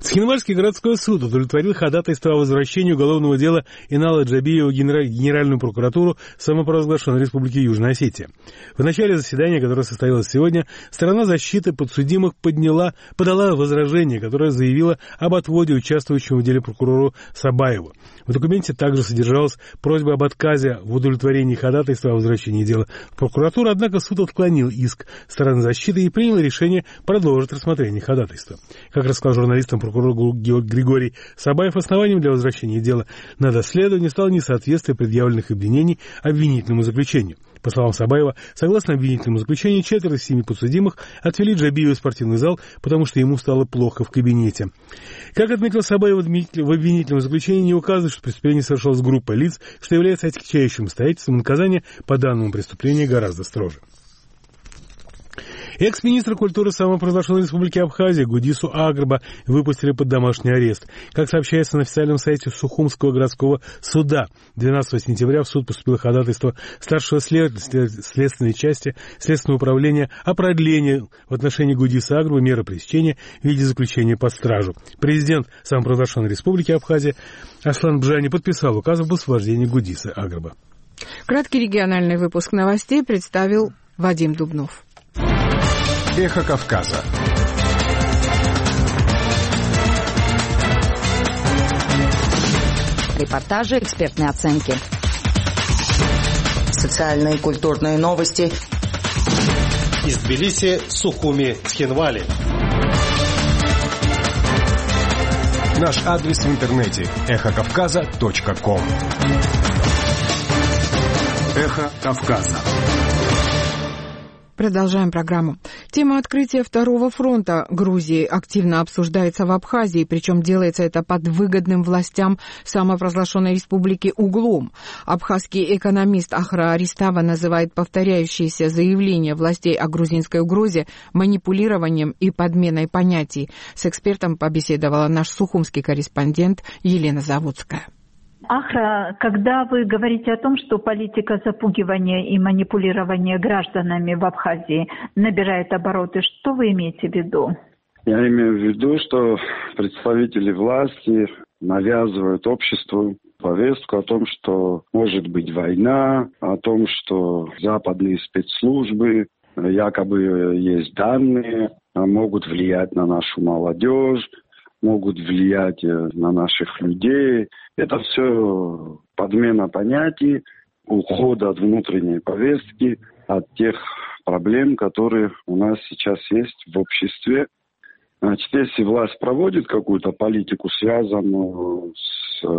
Цхинвальский городской суд удовлетворил ходатайство о возвращении уголовного дела Инала Джабиева в Генеральную прокуратуру самопровозглашенной Республики Южная Осетия. В начале заседания, которое состоялось сегодня, сторона защиты подсудимых подняла, подала возражение, которое заявило об отводе участвующему в деле прокурору Сабаеву. В документе также содержалась просьба об отказе в удовлетворении ходатайства о возвращении дела в прокуратуру, однако суд отклонил иск стороны защиты и принял решение продолжить рассмотрение ходатайства. Как рассказал журналистам прокурор Григорий Сабаев, основанием для возвращения дела на доследование стало несоответствие предъявленных обвинений обвинительному заключению. По словам Сабаева, согласно обвинительному заключению, четверо из семи подсудимых отвели Джабиева в спортивный зал, потому что ему стало плохо в кабинете. Как отметил Сабаев, в обвинительном заключении не указывает, что преступление совершалось группой лиц, что является отягчающим обстоятельством. Наказание по данному преступлению гораздо строже. Экс-министра культуры самопровозглашенной Республики Абхазия Гудису Агрба выпустили под домашний арест. Как сообщается на официальном сайте Сухумского городского суда, двенадцатого сентября в суд поступило ходатайство старшего следователя следственной части Следственного управления о продлении в отношении Гудиса Агрба меры пресечения в виде заключения под стражу. Президент самопровозглашенной Республики Абхазия Аслан Бжани подписал указ об освобождении Гудиса Агрба. Краткий региональный выпуск новостей представил Вадим Дубнов. Эхо Кавказа. Репортажи, экспертные оценки. Социальные и культурные новости. Из Тбилиси, Сухуми, Цхинвали. Наш адрес в интернете эхо кавказа точка ком. Эхо Кавказа. Продолжаем программу. Тема открытия второго фронта Грузии активно обсуждается в Абхазии, причем делается это под выгодным властям самопровозглашенной республики углом. Абхазский экономист Ахра Аристава называет повторяющиеся заявления властей о грузинской угрозе манипулированием и подменой понятий. С экспертом побеседовала наш сухумский корреспондент Елена Заводская. Ахра, когда вы говорите о том, что политика запугивания и манипулирования гражданами в Абхазии набирает обороты, что вы имеете в виду? Я имею в виду, что представители власти навязывают обществу повестку о том, что может быть война, о том, что западные спецслужбы, якобы есть данные, могут влиять на нашу молодежь, могут влиять на наших людей. Это все подмена понятий, уход от внутренней повестки, от тех проблем, которые у нас сейчас есть в обществе. Значит, если власть проводит какую-то политику, связанную с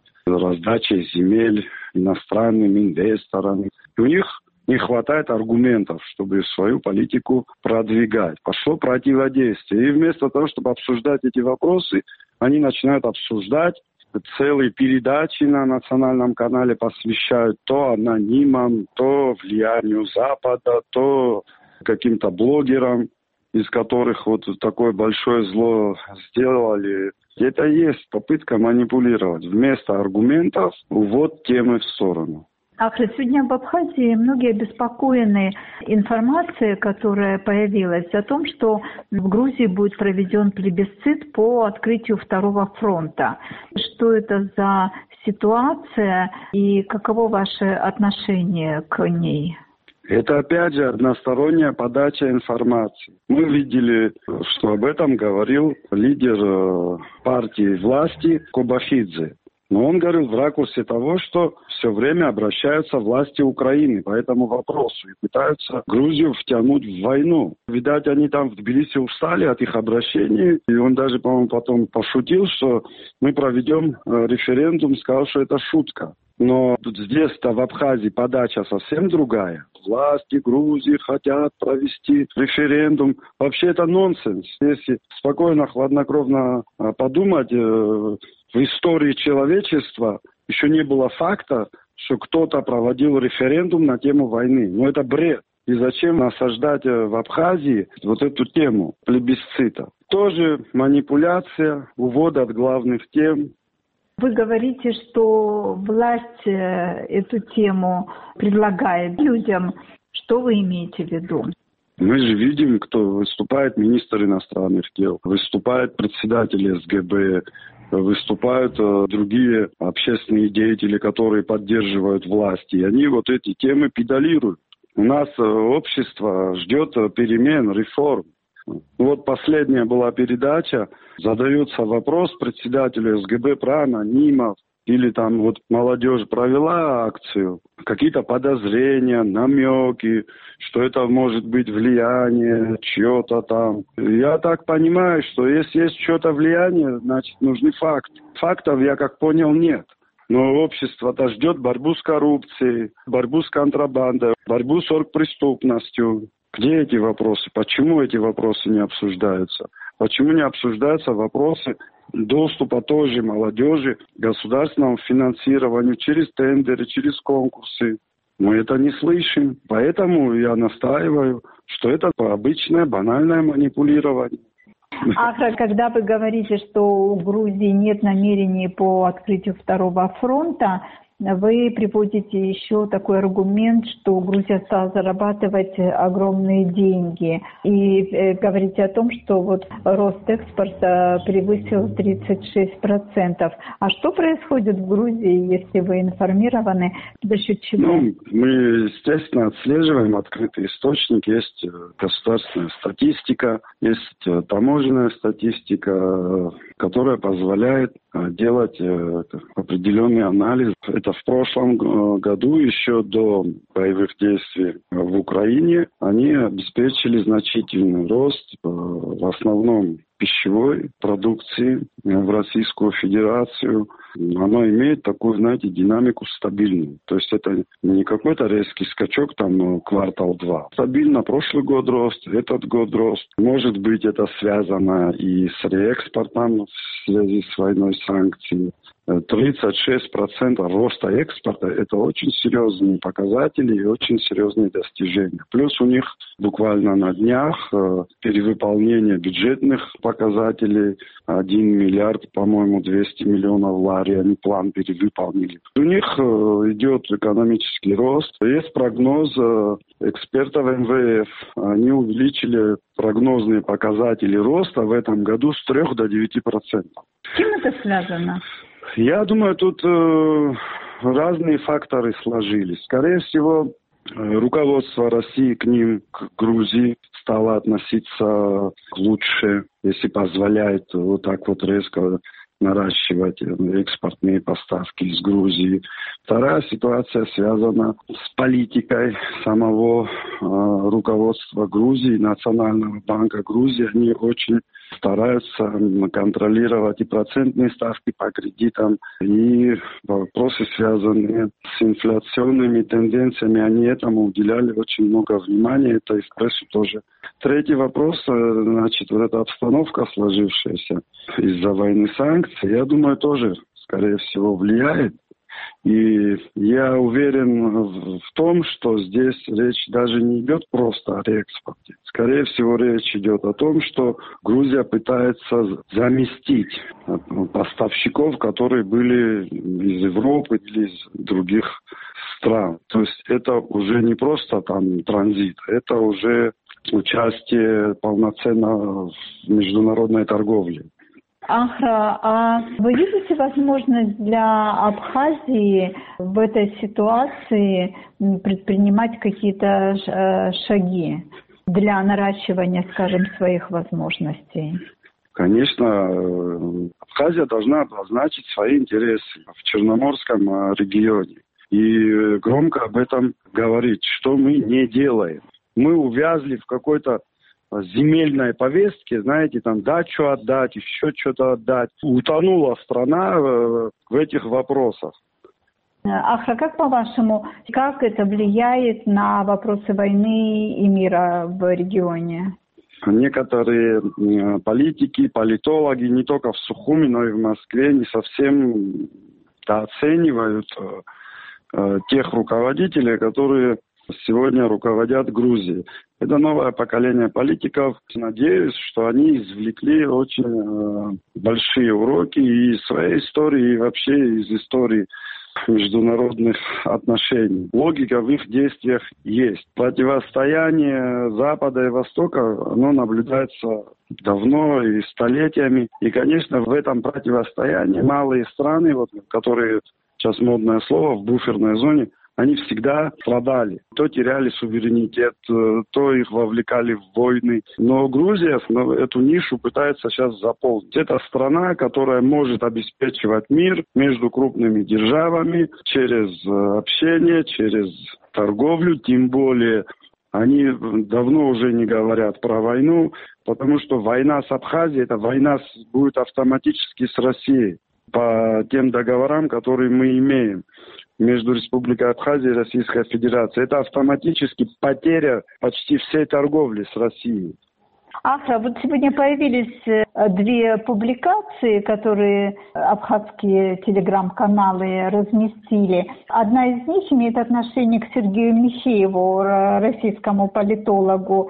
раздачей земель иностранным инвесторам, у них не хватает аргументов, чтобы свою политику продвигать. Пошло противодействие. И вместо того, чтобы обсуждать эти вопросы, они начинают обсуждать, целые передачи на национальном канале посвящают то анонимам, то влиянию Запада, то каким-то блогерам, из которых вот такое большое зло сделали. Это и есть попытка манипулировать. Вместо аргументов увод темы в сторону. Ахра, сегодня в Абхазии многие обеспокоены информацией, которая появилась о том, что в Грузии будет проведен плебисцит по открытию второго фронта. Что это за ситуация и каково ваше отношение к ней? Это, опять же, односторонняя подача информации. Мы видели, что об этом говорил лидер партии власти Кобахидзе. Но он говорил в ракурсе того, что все время обращаются власти Украины по этому вопросу и пытаются Грузию втянуть в войну. Видать, они там в Тбилиси устали от их обращений. И он даже, по-моему, потом пошутил, что мы проведем референдум, сказал, что это шутка. Но здесь-то в Абхазии подача совсем другая. Власти Грузии хотят провести референдум. Вообще это нонсенс. Если спокойно, хладнокровно подумать, в истории человечества еще не было факта, что кто-то проводил референдум на тему войны. Но это бред. И зачем насаждать в Абхазии вот эту тему плебисцита? Тоже манипуляция, увод от главных тем. Вы говорите, что власть эту тему предлагает людям. Что вы имеете в виду? Мы же видим, кто выступает министр иностранных дел, выступает председатель СГБ, выступают другие общественные деятели, которые поддерживают власть. И они вот эти темы педалируют. У нас общество ждет перемен, реформ. Вот последняя была передача, задается вопрос председателю СГБ про анонимов. Или там вот молодежь провела акцию, какие-то подозрения, намеки, что это может быть влияние, чье-то там. Я так понимаю, что если есть что-то влияние, значит нужны факты. Фактов, я как понял, нет. Но общество-то ждет борьбу с коррупцией, борьбу с контрабандой, борьбу с оргпреступностью. Где эти вопросы? Почему эти вопросы не обсуждаются? Почему не обсуждаются вопросы доступа той же молодежи к государственному финансированию через тендеры, через конкурсы? Мы это не слышим. Поэтому я настаиваю, что это обычное банальное манипулирование. А когда вы говорите, что у Грузии нет намерений по открытию второго фронта, вы приводите еще такой аргумент, что Грузия стала зарабатывать огромные деньги. И э, говорите о том, что вот рост экспорта превысил тридцать шесть процентов. А что происходит в Грузии, если вы информированы, за счет чего? Ну, мы, естественно, отслеживаем открытый источник. Есть государственная статистика, есть таможенная статистика, которая позволяет делать определенный анализ. Это в прошлом году, еще до боевых действий в Украине, они обеспечили значительный рост в основном пищевой продукции в Российскую Федерацию. Оно имеет такую, знаете, динамику стабильную. То есть это не какой-то резкий скачок, там, квартал-два. Стабильно прошлый год рост, этот год рост. Может быть, это связано и с реэкспортом в связи с войной санкций. тридцать шесть процентов роста экспорта – это очень серьезные показатели и очень серьезные достижения. Плюс у них буквально на днях перевыполнение бюджетных показателей один миллиард, по-моему, двести миллионов лари, они план перевыполнили. У них идет экономический рост. Есть прогноз экспертов эм вэ эф. Они увеличили прогнозные показатели роста в этом году с трёх до девяти процентов. С чем это связано? Я думаю, тут э, разные факторы сложились. Скорее всего, э, руководство России к ним, к Грузии, стало относиться лучше, если позволяет вот так вот резко наращивать экспортные поставки из Грузии. Вторая ситуация связана с политикой самого э, руководства Грузии, Национального банка Грузии. Они очень стараются контролировать и процентные ставки по кредитам, и вопросы, связанные с инфляционными тенденциями, они этому уделяли очень много внимания, это «Эспрессо» тоже. Третий вопрос, значит, вот эта обстановка, сложившаяся из-за войны санкций, я думаю, тоже, скорее всего, влияет. И я уверен в том, что здесь речь даже не идет просто о реэкспорте. Скорее всего, речь идет о том, что Грузия пытается заместить поставщиков, которые были из Европы или из других стран. То есть это уже не просто там транзит, это уже участие полноценно в международной торговле. Ахра, а вы видите возможность для Абхазии в этой ситуации предпринимать какие-то шаги для наращивания, скажем, своих возможностей? Конечно, Абхазия должна обозначить свои интересы в Черноморском регионе и громко об этом говорить, что мы не делаем. Мы увязли в какой-то земельной повестке, знаете, там дачу отдать, еще что-то отдать. Утонула страна в этих вопросах. Ахра, как по-вашему, как это влияет на вопросы войны и мира в регионе? Некоторые политики, политологи, не только в Сухуми, но и в Москве, не совсем оценивают тех руководителей, которые сегодня руководят Грузией. Это новое поколение политиков. Надеюсь, что они извлекли очень э, большие уроки и из своей истории, и вообще из истории международных отношений. Логика в их действиях есть. Противостояние Запада и Востока, оно наблюдается давно и столетиями. И, конечно, в этом противостоянии малые страны, вот, которые, сейчас модное слово, в буферной зоне, они всегда страдали. То теряли суверенитет, то их вовлекали в войны. Но Грузия эту нишу пытается сейчас заполнить. Это страна, которая может обеспечивать мир между крупными державами через общение, через торговлю. Тем более они давно уже не говорят про войну, потому что война с Абхазией, эта война будет автоматически с Россией по тем договорам, которые мы имеем между Республикой Абхазия и Российской Федерацией. Это автоматически потеря почти всей торговли с Россией. Ахра, вот сегодня появились две публикации, которые абхазские телеграм-каналы разместили. Одна из них имеет отношение к Сергею Михееву, российскому политологу,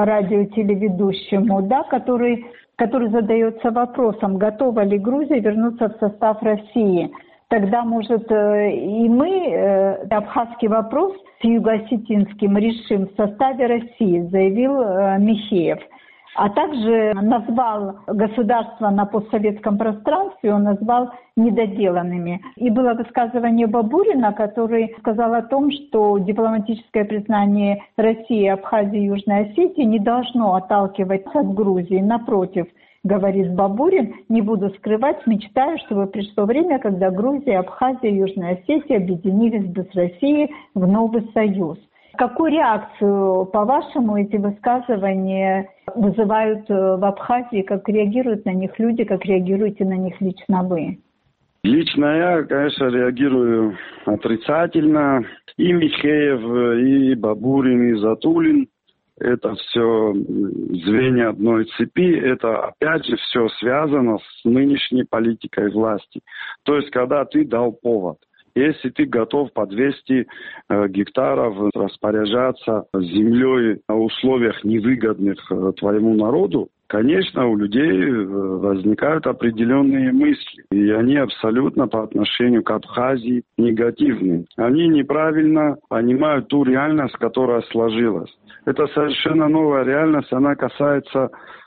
радиотелеведущему, да, который, который задается вопросом, готова ли Грузия вернуться в состав России. Тогда, может, и мы абхазский вопрос с юго-осетинским решим в составе России, заявил Михеев. А также назвал государства на постсоветском пространстве, он назвал недоделанными. И было высказывание Бабурина, который сказал о том, что дипломатическое признание России, Абхазии и Южной Осетии не должно отталкивать от Грузии. Напротив, говорит Бабурин, не буду скрывать, мечтаю, чтобы пришло время, когда Грузия, Абхазия и Южная Осетия объединились бы с Россией в новый союз. Какую реакцию, по-вашему, эти высказывания вызывают в Абхазии? Как реагируют на них люди, как реагируете на них лично вы? Лично я, конечно, реагирую отрицательно. И Михеев, и Бабурин, и Затулин. Это все звенья одной цепи. Это, опять же, все связано с нынешней политикой власти. То есть, когда ты дал повод. Если ты готов по двести э, гектаров распоряжаться землей на условиях невыгодных э, твоему народу, конечно, у людей э, возникают определенные мысли. И они абсолютно по отношению к Абхазии негативны. Они неправильно понимают ту реальность, которая сложилась. Это совершенно новая реальность, она касается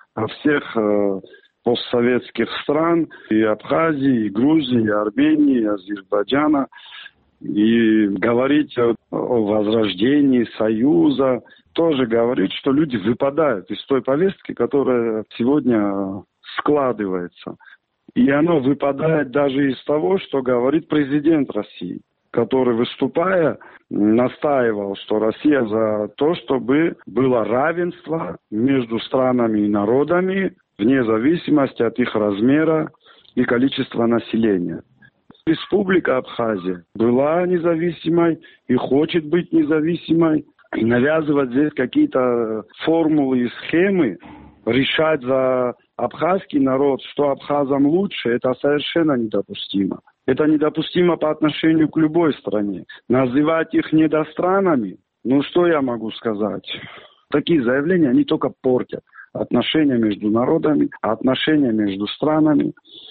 всех э, постсоветских стран, и Абхазии, и Грузии, и Армении, и Азербайджана. И говорить о, о возрождении Союза, тоже говорит, что люди выпадают из той повестки, которая сегодня складывается. И оно выпадает даже из того, что говорит президент России, который, выступая, настаивал, что Россия за то, чтобы было равенство между странами и народами, вне зависимости от их размера и количества населения. Республика Абхазия была независимой и хочет быть независимой. И навязывать здесь какие-то формулы и схемы, решать за абхазский народ, что абхазам лучше, это совершенно недопустимо. Это недопустимо по отношению к любой стране. Называть их недостранами, ну что я могу сказать? Такие заявления, они только портят отношения между народами, отношения между странами.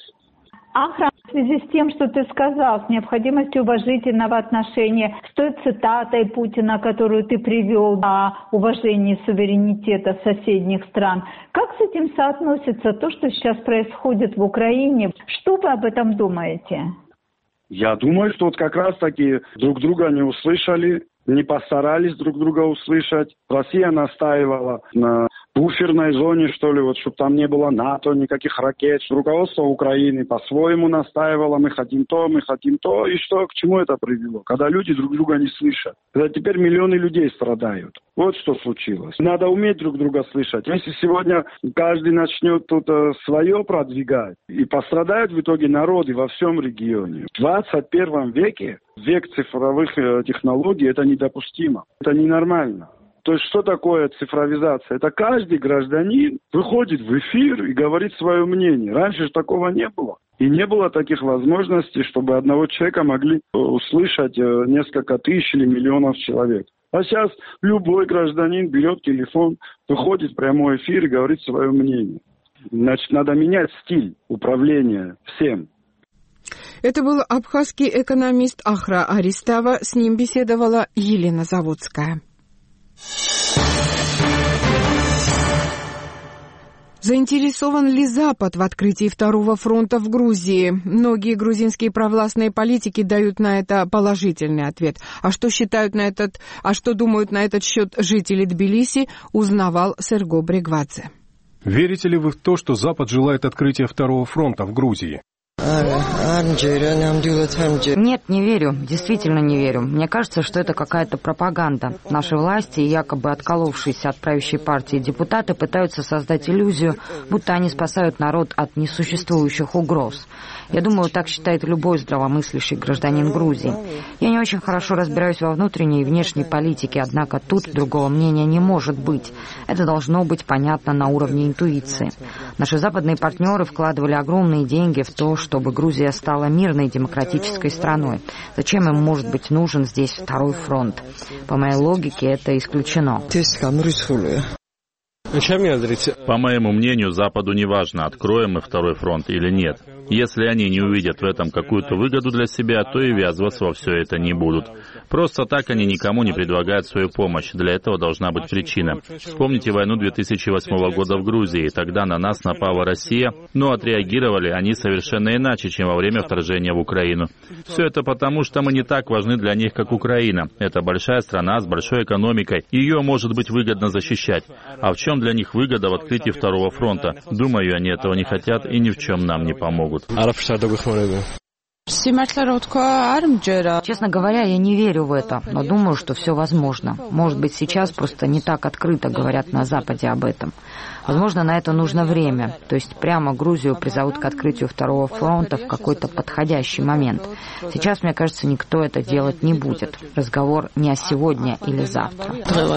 Ахрам, в связи с тем, что ты сказал, с необходимостью уважительного отношения, с той цитатой Путина, которую ты привел о уважении суверенитета соседних стран, как с этим соотносится то, что сейчас происходит в Украине? Что вы об этом думаете? Я думаю, что вот как раз-таки друг друга не услышали, не постарались друг друга услышать. Россия настаивала на буферной зоне, что ли, вот, чтобы там не было НАТО, никаких ракет. Руководство Украины по-своему настаивало, мы хотим то, мы хотим то. И что, к чему это привело? Когда люди друг друга не слышат. Когда теперь миллионы людей страдают. Вот что случилось. Надо уметь друг друга слышать. Если сегодня каждый начнет тут свое продвигать, и пострадают в итоге народы во всем регионе. В двадцать первом веке, век цифровых технологий, это недопустимо. Это ненормально. То есть что такое цифровизация? Это каждый гражданин выходит в эфир и говорит свое мнение. Раньше же такого не было. И не было таких возможностей, чтобы одного человека могли услышать несколько тысяч или миллионов человек. А сейчас любой гражданин берет телефон, выходит в прямой эфир и говорит свое мнение. Значит, надо менять стиль управления всем. Это был абхазский экономист Ахра Аристава. С ним беседовала Елена Заводская. Заинтересован ли Запад в открытии второго фронта в Грузии? Многие грузинские провластные политики дают на это положительный ответ. А что считают на этот, а что думают на этот счет жители Тбилиси, узнавал Серго Брегвадзе. Верите ли вы в то, что Запад желает открытия второго фронта в Грузии? Нет, не верю. Действительно не верю. Мне кажется, что это какая-то пропаганда. Наши власти и якобы отколовшиеся от правящей партии депутаты пытаются создать иллюзию, будто они спасают народ от несуществующих угроз. Я думаю, так считает любой здравомыслящий гражданин Грузии. Я не очень хорошо разбираюсь во внутренней и внешней политике, однако тут другого мнения не может быть. Это должно быть понятно на уровне интуиции. Наши западные партнеры вкладывали огромные деньги в то, чтобы Грузия стала мирной демократической страной. Зачем им может быть нужен здесь второй фронт? По моей логике, это исключено. По моему мнению, Западу не важно, откроем мы второй фронт или нет. Если они не увидят в этом какую-то выгоду для себя, то и ввязываться во все это не будут. Просто так они никому не предлагают свою помощь. Для этого должна быть причина. Вспомните войну две тысячи восьмого года в Грузии. Тогда на нас напала Россия, но отреагировали они совершенно иначе, чем во время вторжения в Украину. Все это потому, что мы не так важны для них, как Украина. Это большая страна с большой экономикой. Ее может быть выгодно защищать. А в чем для них выгода в открытии второго фронта? Думаю, они этого не хотят и ни в чем нам не помогут. Честно говоря, я не верю в это, но думаю, что все возможно. Может быть, сейчас просто не так открыто говорят на Западе об этом. Возможно, на это нужно время. То есть прямо Грузию призовут к открытию второго фронта в какой-то подходящий момент. Сейчас, мне кажется, никто это делать не будет. Разговор не о сегодня или завтра.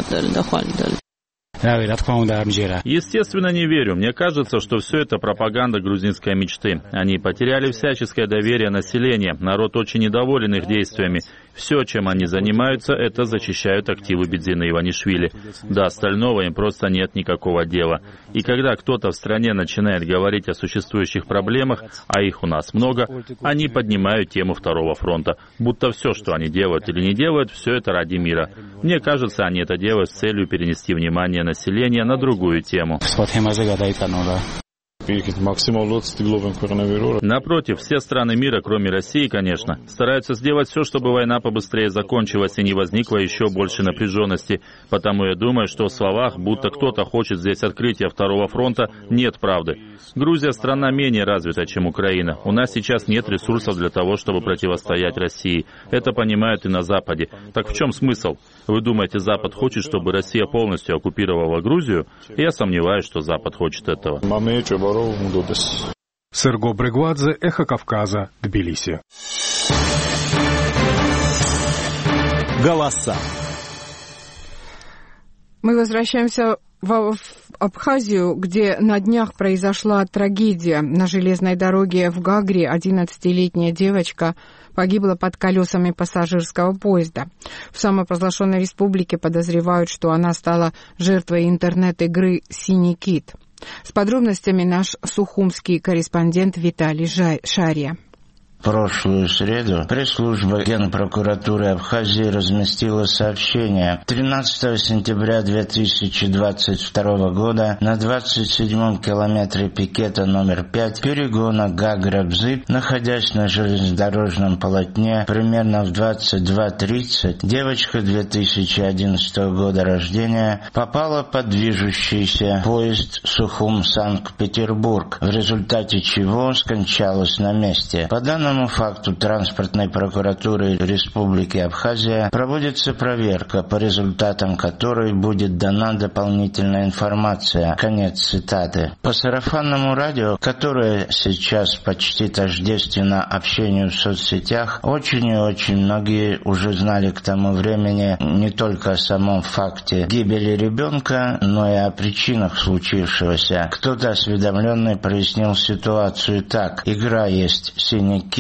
Естественно, не верю. Мне кажется, что все это пропаганда грузинской мечты. Они потеряли всяческое доверие населения. Народ очень недоволен их действиями. Все, чем они занимаются, это зачищают активы Бедзина Иванишвили. До остального им просто нет никакого дела. И когда кто-то в стране начинает говорить о существующих проблемах, а их у нас много, они поднимают тему второго фронта. Будто все, что они делают или не делают, все это ради мира. Мне кажется, они это делают с целью перенести внимание населения на другую тему. Напротив, все страны мира, кроме России, конечно, стараются сделать все, чтобы война побыстрее закончилась и не возникло еще больше напряженности. Потому я думаю, что в словах, будто кто-то хочет здесь открытия второго фронта, нет правды. Грузия страна менее развитая, чем Украина. У нас сейчас нет ресурсов для того, чтобы противостоять России. Это понимают и на Западе. Так в чем смысл? Вы думаете, Запад хочет, чтобы Россия полностью оккупировала Грузию? Я сомневаюсь, что Запад хочет этого. Серго Брегвадзе, Эхо Кавказа, Тбилиси. Голоса. Мы возвращаемся в Абхазию, где на днях произошла трагедия. На железной дороге в Гагре одиннадцатилетняя девочка погибла под колесами пассажирского поезда. В самопровозглашенной республике подозревают, что она стала жертвой интернет-игры «Синий кит». С подробностями наш сухумский корреспондент Виталий Шария. В прошлую среду пресс-служба Генпрокуратуры Абхазии разместила сообщение. тринадцатого сентября две тысячи двадцать второго года на двадцать седьмом километре пикета номер пять перегона Гагра-Бзып, находясь на железнодорожном полотне примерно в двадцать два тридцать, девочка две тысячи одиннадцатого года рождения попала под движущийся поезд Сухум-Санкт-Петербург, в результате чего скончалась на месте. По данным По данному факту транспортной прокуратуры Республики Абхазия проводится проверка, по результатам которой будет дана дополнительная информация. Конец цитаты. По сарафанному радио, которое сейчас почти тождественно общению в соцсетях, очень и очень многие уже знали к тому времени не только о самом факте гибели ребенка, но и о причинах случившегося. Кто-то осведомленный прояснил ситуацию так. Игра есть «Синий кит».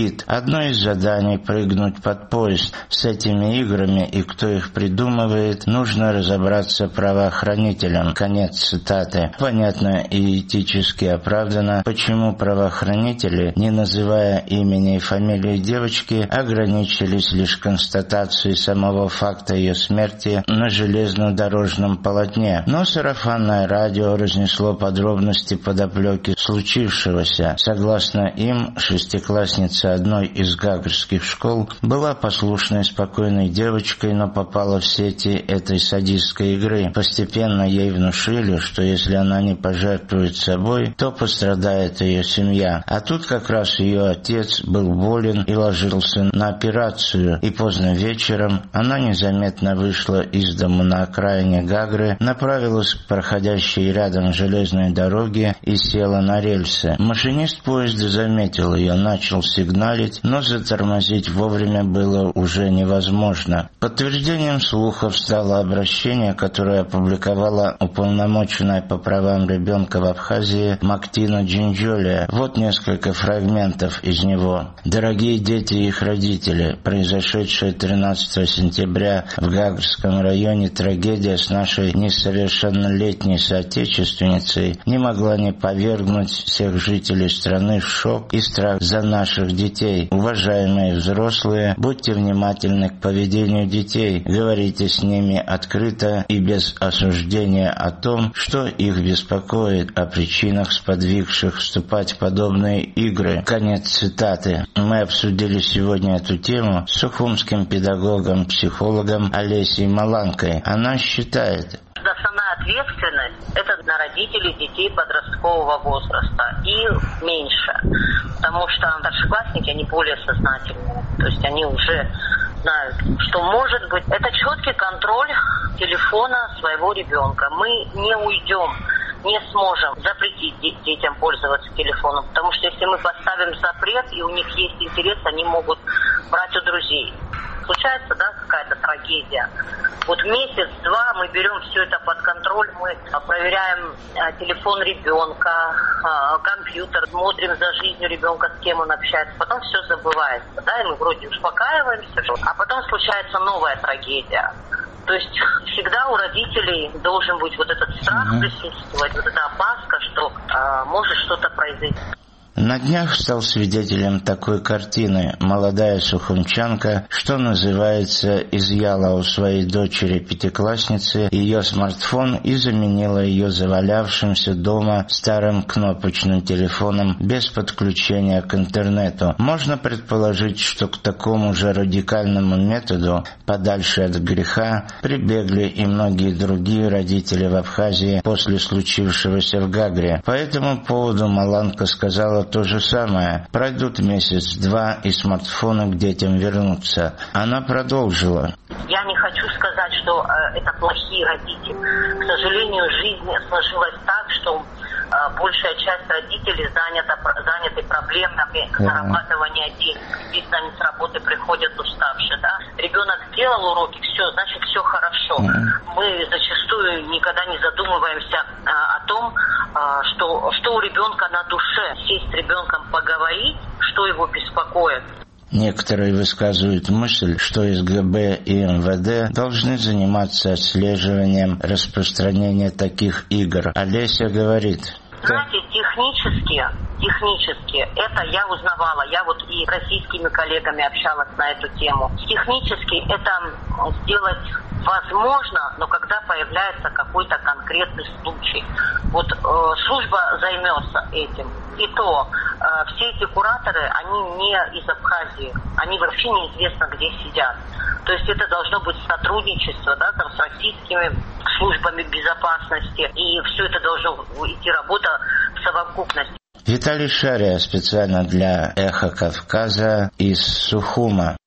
говорит, одно из заданий — прыгнуть под поезд. С этими играми и кто их придумывает, нужно разобраться правоохранителям. Конец цитаты. Понятно и этически оправдано, почему правоохранители, не называя имени и фамилии девочки, ограничились лишь констатацией самого факта ее смерти на железнодорожном полотне. Но сарафанное радио разнесло подробности подоплеки случившегося. Согласно им, шестиклассница одной из гаагских школ была послушной, спокойной девочкой, но попала в сети этой садистской игры. Постепенно ей внушили, что если она не пожертвует собой, то пострадает ее семья. А тут как раз ее отец был болен и ложился на операцию, и поздно вечером она незаметно вышла из дому на окраине Гагры, направилась к проходящей рядом железной дороге и села на рельсы. Машинист поезда заметил ее, начал сигналить, но затормозить вовремя было уже невозможно. Подтверждением слухов стало обращение, которое опубликовала уполномоченная по правам ребенка в Абхазии Мактина Джинджолия. Вот несколько фрагментов из него. «Дорогие дети и их родители, произошедшая тринадцатого сентября в Гагрском районе трагедия с нашей несовершеннолетней соотечественницей не могла не повергнуть всех жителей страны в шок и страх за наших детей. Уважаемые взрослые, будьте внимательны к поведению детей, говорите с ними открыто и без осуждения о том, что их беспокоит, о причинах, сподвигших вступать в подобные игры». Конец цитаты. Мы обсудили сегодня эту тему с сухумским педагогом, психологом Олесей Маланкой. Она считает, основная ответственность – это на родителей детей подросткового возраста и меньше, потому что старшеклассники, они более сознательные, то есть они уже знают, что может быть. Это четкий контроль телефона своего ребенка. Мы не уйдем, не сможем запретить детям пользоваться телефоном, потому что если мы поставим запрет, и у них есть интерес, они могут брать у друзей. Случается, да, какая-то трагедия. Вот месяц-два мы берем все это под контроль, мы проверяем телефон ребенка, компьютер, смотрим за жизнью ребенка, с кем он общается. Потом все забывается, да, и мы вроде успокаиваемся, а потом случается новая трагедия. То есть всегда у родителей должен быть вот этот страх mm-hmm. присутствовать, вот эта опаска, что э, может что-то произойти. На днях стал свидетелем такой картины. Молодая сухумчанка, что называется, изъяла у своей дочери-пятиклассницы ее смартфон и заменила ее завалявшимся дома старым кнопочным телефоном без подключения к интернету. Можно предположить, что к такому же радикальному методу, подальше от греха, прибегли и многие другие родители в Абхазии после случившегося в Гагре. По этому поводу Маланка сказала то же самое. Пройдут месяц-два, и смартфоны к детям вернутся. Она продолжила. Я не хочу сказать, что э, это плохие родители. К сожалению, жизнь сложилась так, что э, большая часть родителей занята, заняты проблемами зарабатывания денег. Действительно, они с работы приходят уставшие. Да? Ребенок сделал уроки, все, значит, все хорошо. Мы зачастую никогда не задумываемся э, о том, э, что, что у ребенка на душе. Сесть с ребенком поговорить, что его беспокоит. Некоторые высказывают мысль, что эс гэ бэ и эм вэ дэ должны заниматься отслеживанием распространения таких игр. Олеся говорит. Знаете, технически, технически, это я узнавала, я вот и с российскими коллегами общалась на эту тему. Технически это сделать возможно, но когда появляется какой-то конкретный случай. Вот э, служба займется этим. И то э, все эти кураторы, они не из Абхазии, они вообще неизвестно где сидят. То есть это должно быть сотрудничество, да, там, с российскими службами безопасности, и все это должно идти работа в совокупности. Виталий Шария специально для «Эхо Кавказа» из Сухума.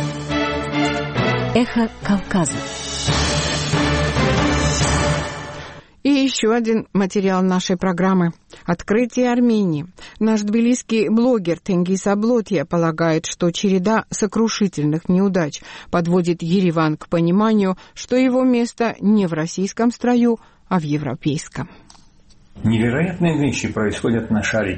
«Эхо Кавказа». И еще один материал нашей программы. Открытие Армении. Наш тбилисский блогер Тенгиз Аблотья полагает, что череда сокрушительных неудач подводит Ереван к пониманию, что его место не в российском строю, а в европейском. Невероятные вещи происходят на шарике.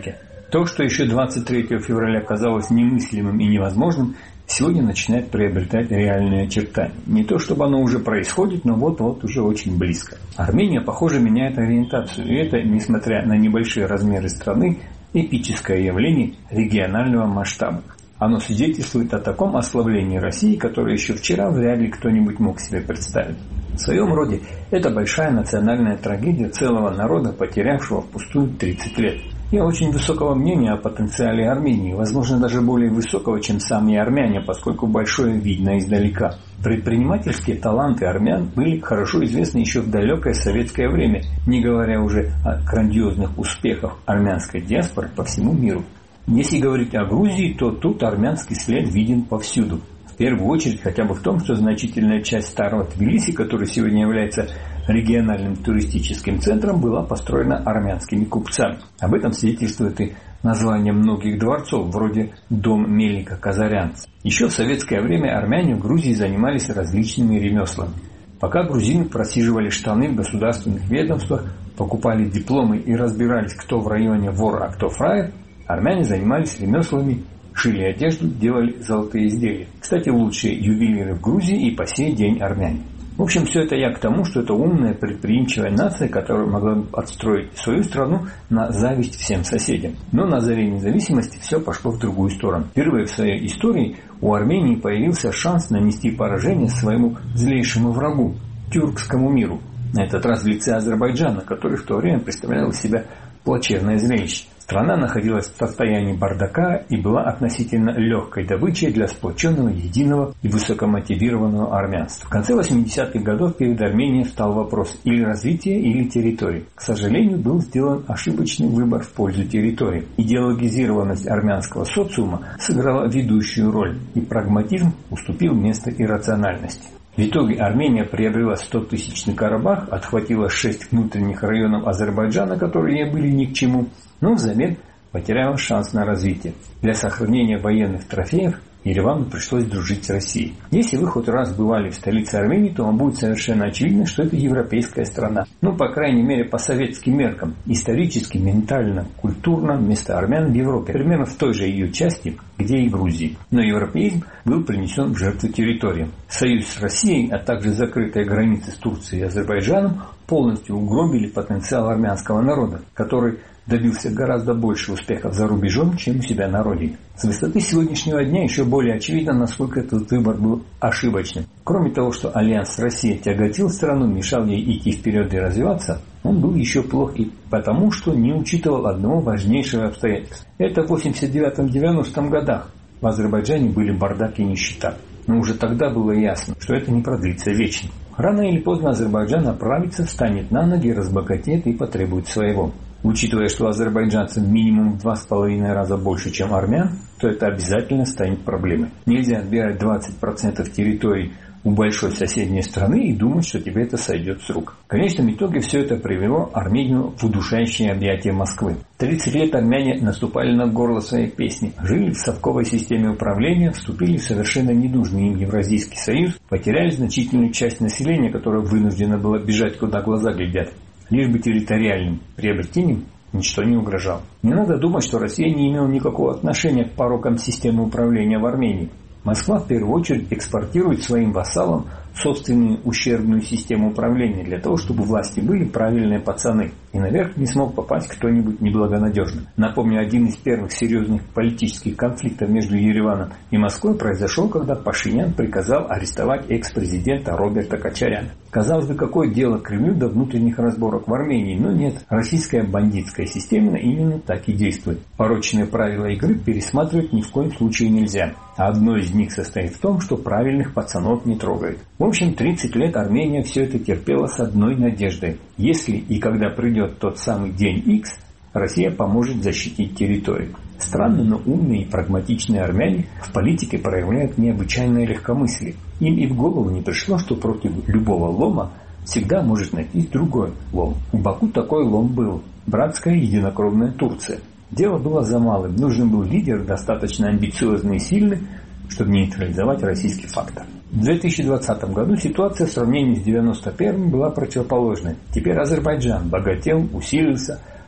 То, что еще двадцать третьего февраля казалось немыслимым и невозможным, сегодня начинает приобретать реальные очертания. Не то, чтобы оно уже происходит, но вот-вот уже очень близко. Армения, похоже, меняет ориентацию. И это, несмотря на небольшие размеры страны, эпическое явление регионального масштаба. Оно свидетельствует о таком ослаблении России, которое еще вчера вряд ли кто-нибудь мог себе представить. В своем роде это большая национальная трагедия целого народа, потерявшего впустую тридцать лет. Я очень высокого мнения о потенциале Армении, возможно, даже более высокого, чем сами армяне, поскольку большое видно издалека. Предпринимательские таланты армян были хорошо известны еще в далекое советское время, не говоря уже о грандиозных успехах армянской диаспоры по всему миру. Если говорить о Грузии, то тут армянский след виден повсюду. В первую очередь хотя бы в том, что значительная часть старого Тбилиси, который сегодня является региональным туристическим центром, была построена армянскими купцами. Об этом свидетельствует и название многих дворцов, вроде дом Мелика Казарянца. Еще в советское время армяне в Грузии занимались различными ремеслами. Пока грузины просиживали штаны в государственных ведомствах, покупали дипломы и разбирались, кто в районе вор, а кто фраер, армяне занимались ремеслами, шили одежду, делали золотые изделия. Кстати, лучшие ювелиры в Грузии и по сей день армяне. В общем, все это я к тому, что это умная, предприимчивая нация, которая могла бы отстроить свою страну на зависть всем соседям. Но на заре независимости все пошло в другую сторону. Впервые в своей истории у Армении появился шанс нанести поражение своему злейшему врагу – тюркскому миру. На этот раз в лице Азербайджана, который в то время представлял из себя плачевное зрелище. Страна находилась в состоянии бардака и была относительно легкой добычей для сплоченного, единого и высокомотивированного армянства. В конце восьмидесятых годов перед Арменией встал вопрос или развития, или территории. К сожалению, был сделан ошибочный выбор в пользу территории. Идеологизированность армянского социума сыграла ведущую роль, и прагматизм уступил место иррациональности. В итоге Армения приобрела стотысячный Карабах, отхватила шесть внутренних районов Азербайджана, которые ей были ни к чему, но взамен потеряла шанс на развитие. Для сохранения военных трофеев Еревану пришлось дружить с Россией. Если вы хоть раз бывали в столице Армении, то вам будет совершенно очевидно, что это европейская страна. Ну, по крайней мере, по советским меркам. Исторически, ментально, культурно место армян в Европе. Примерно в той же ее части, где и Грузии. Но европеизм был принесен в жертву территориям. Союз с Россией, а также закрытые границы с Турцией и Азербайджаном полностью угробили потенциал армянского народа, который добился гораздо больше успехов за рубежом, чем у себя на родине. С высоты сегодняшнего дня еще более очевидно, насколько этот выбор был ошибочным. Кроме того, что альянс с Россией тяготил страну, мешал ей идти вперед и развиваться, он был еще плох и потому, что не учитывал одного важнейшего обстоятельства. Это в восемьдесят девятом — девяностом годах в Азербайджане были бардак и нищета. Но уже тогда было ясно, что это не продлится вечно. Рано или поздно Азербайджан оправится, встанет на ноги, разбогатеет и потребует своего. Учитывая, что азербайджанцев минимум в два с половиной раза больше, чем армян, то это обязательно станет проблемой. Нельзя отбирать двадцать процентов территорий у большой соседней страны и думать, что тебе это сойдет с рук. В конечном итоге все это привело Армению в удушающее объятие Москвы. тридцать лет армяне наступали на горло своей песни, жили в совковой системе управления, вступили в совершенно ненужный им Евразийский союз, потеряли значительную часть населения, которое вынуждено было бежать, куда глаза глядят. Лишь бы территориальным приобретением ничто не угрожало. Не надо думать, что Россия не имела никакого отношения к порокам системы управления в Армении. Москва в первую очередь экспортирует своим вассалам собственную ущербную систему управления для того, чтобы власти были правильные пацаны, и наверх не смог попасть кто-нибудь неблагонадежный. Напомню, один из первых серьезных политических конфликтов между Ереваном и Москвой произошел, когда Пашинян приказал арестовать экс-президента Роберта Кочаряна. Казалось бы, какое дело Кремлю до внутренних разборок в Армении, но нет. Российская бандитская система именно так и действует. Порочные правила игры пересматривать ни в коем случае нельзя. А одно из них состоит в том, что правильных пацанов не трогает. В общем, тридцать лет Армения все это терпела с одной надеждой. Если и когда придет тот самый день Икс, Россия поможет защитить территорию. Странно, но умные и прагматичные армяне в политике проявляют необычайное легкомыслие. Им и в голову не пришло, что против любого лома всегда может найтись другой лом. У Баку такой лом был – братская единокровная Турция. Дело было за малым. Нужен был лидер, достаточно амбициозный и сильный, чтобы нейтрализовать российский фактор. В две тысячи двадцатом году ситуация в сравнении с девяносто первым была противоположной. Теперь Азербайджан богател, усилился,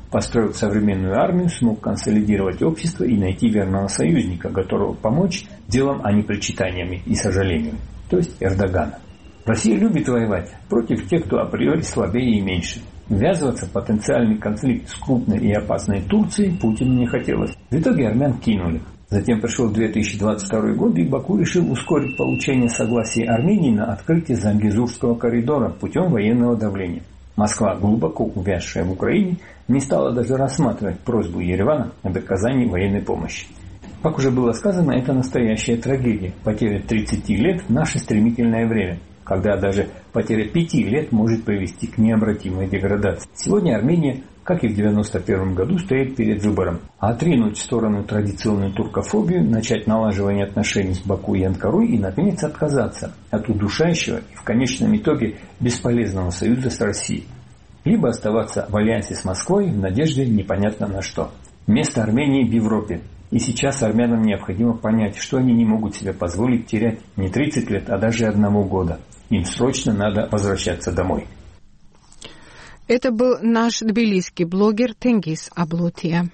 построил современную армию, смог консолидировать общество и найти верного союзника, готового помочь делом, а не причитаниями и сожалениями, то есть Эрдогана. Россия любит воевать против тех, кто априори слабее и меньше. Ввязываться в потенциальный конфликт с крупной и опасной Турцией Путину не хотелось. В итоге армян кинули. Затем пришел две тысячи двадцать второй год, и Баку решил ускорить получение согласия Армении на открытие Зангезурского коридора путем военного давления. Москва, глубоко увязшая в Украине, не стала даже рассматривать просьбу Еревана об оказании военной помощи. Как уже было сказано, это настоящая трагедия. Потеря тридцати лет в наше стремительное время, когда даже потеря пяти лет может привести к необратимой деградации. Сегодня Армения, как и в девяносто первом году, стоит перед выбором: отринуть в сторону традиционную туркофобию, начать налаживание отношений с Баку и Анкарой и, наконец, отказаться от удушающего и в конечном итоге бесполезного союза с Россией. Либо оставаться в альянсе с Москвой в надежде непонятно на что. Место Армении в Европе. И сейчас армянам необходимо понять, что они не могут себе позволить терять не тридцать лет, а даже одного года. Им срочно надо возвращаться домой. Это был наш тбилисский блогер Тенгиз Аблутия.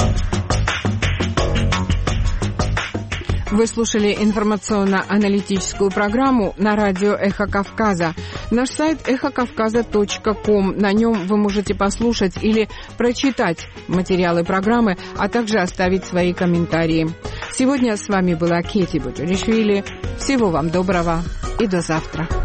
Вы слушали информационно-аналитическую программу на радио «Эхо Кавказа». Наш сайт эхо кавказа точка ком. На нем вы можете послушать или прочитать материалы программы, а также оставить свои комментарии. Сегодня с вами была Кети Буджаришвили. Всего вам доброго и до завтра.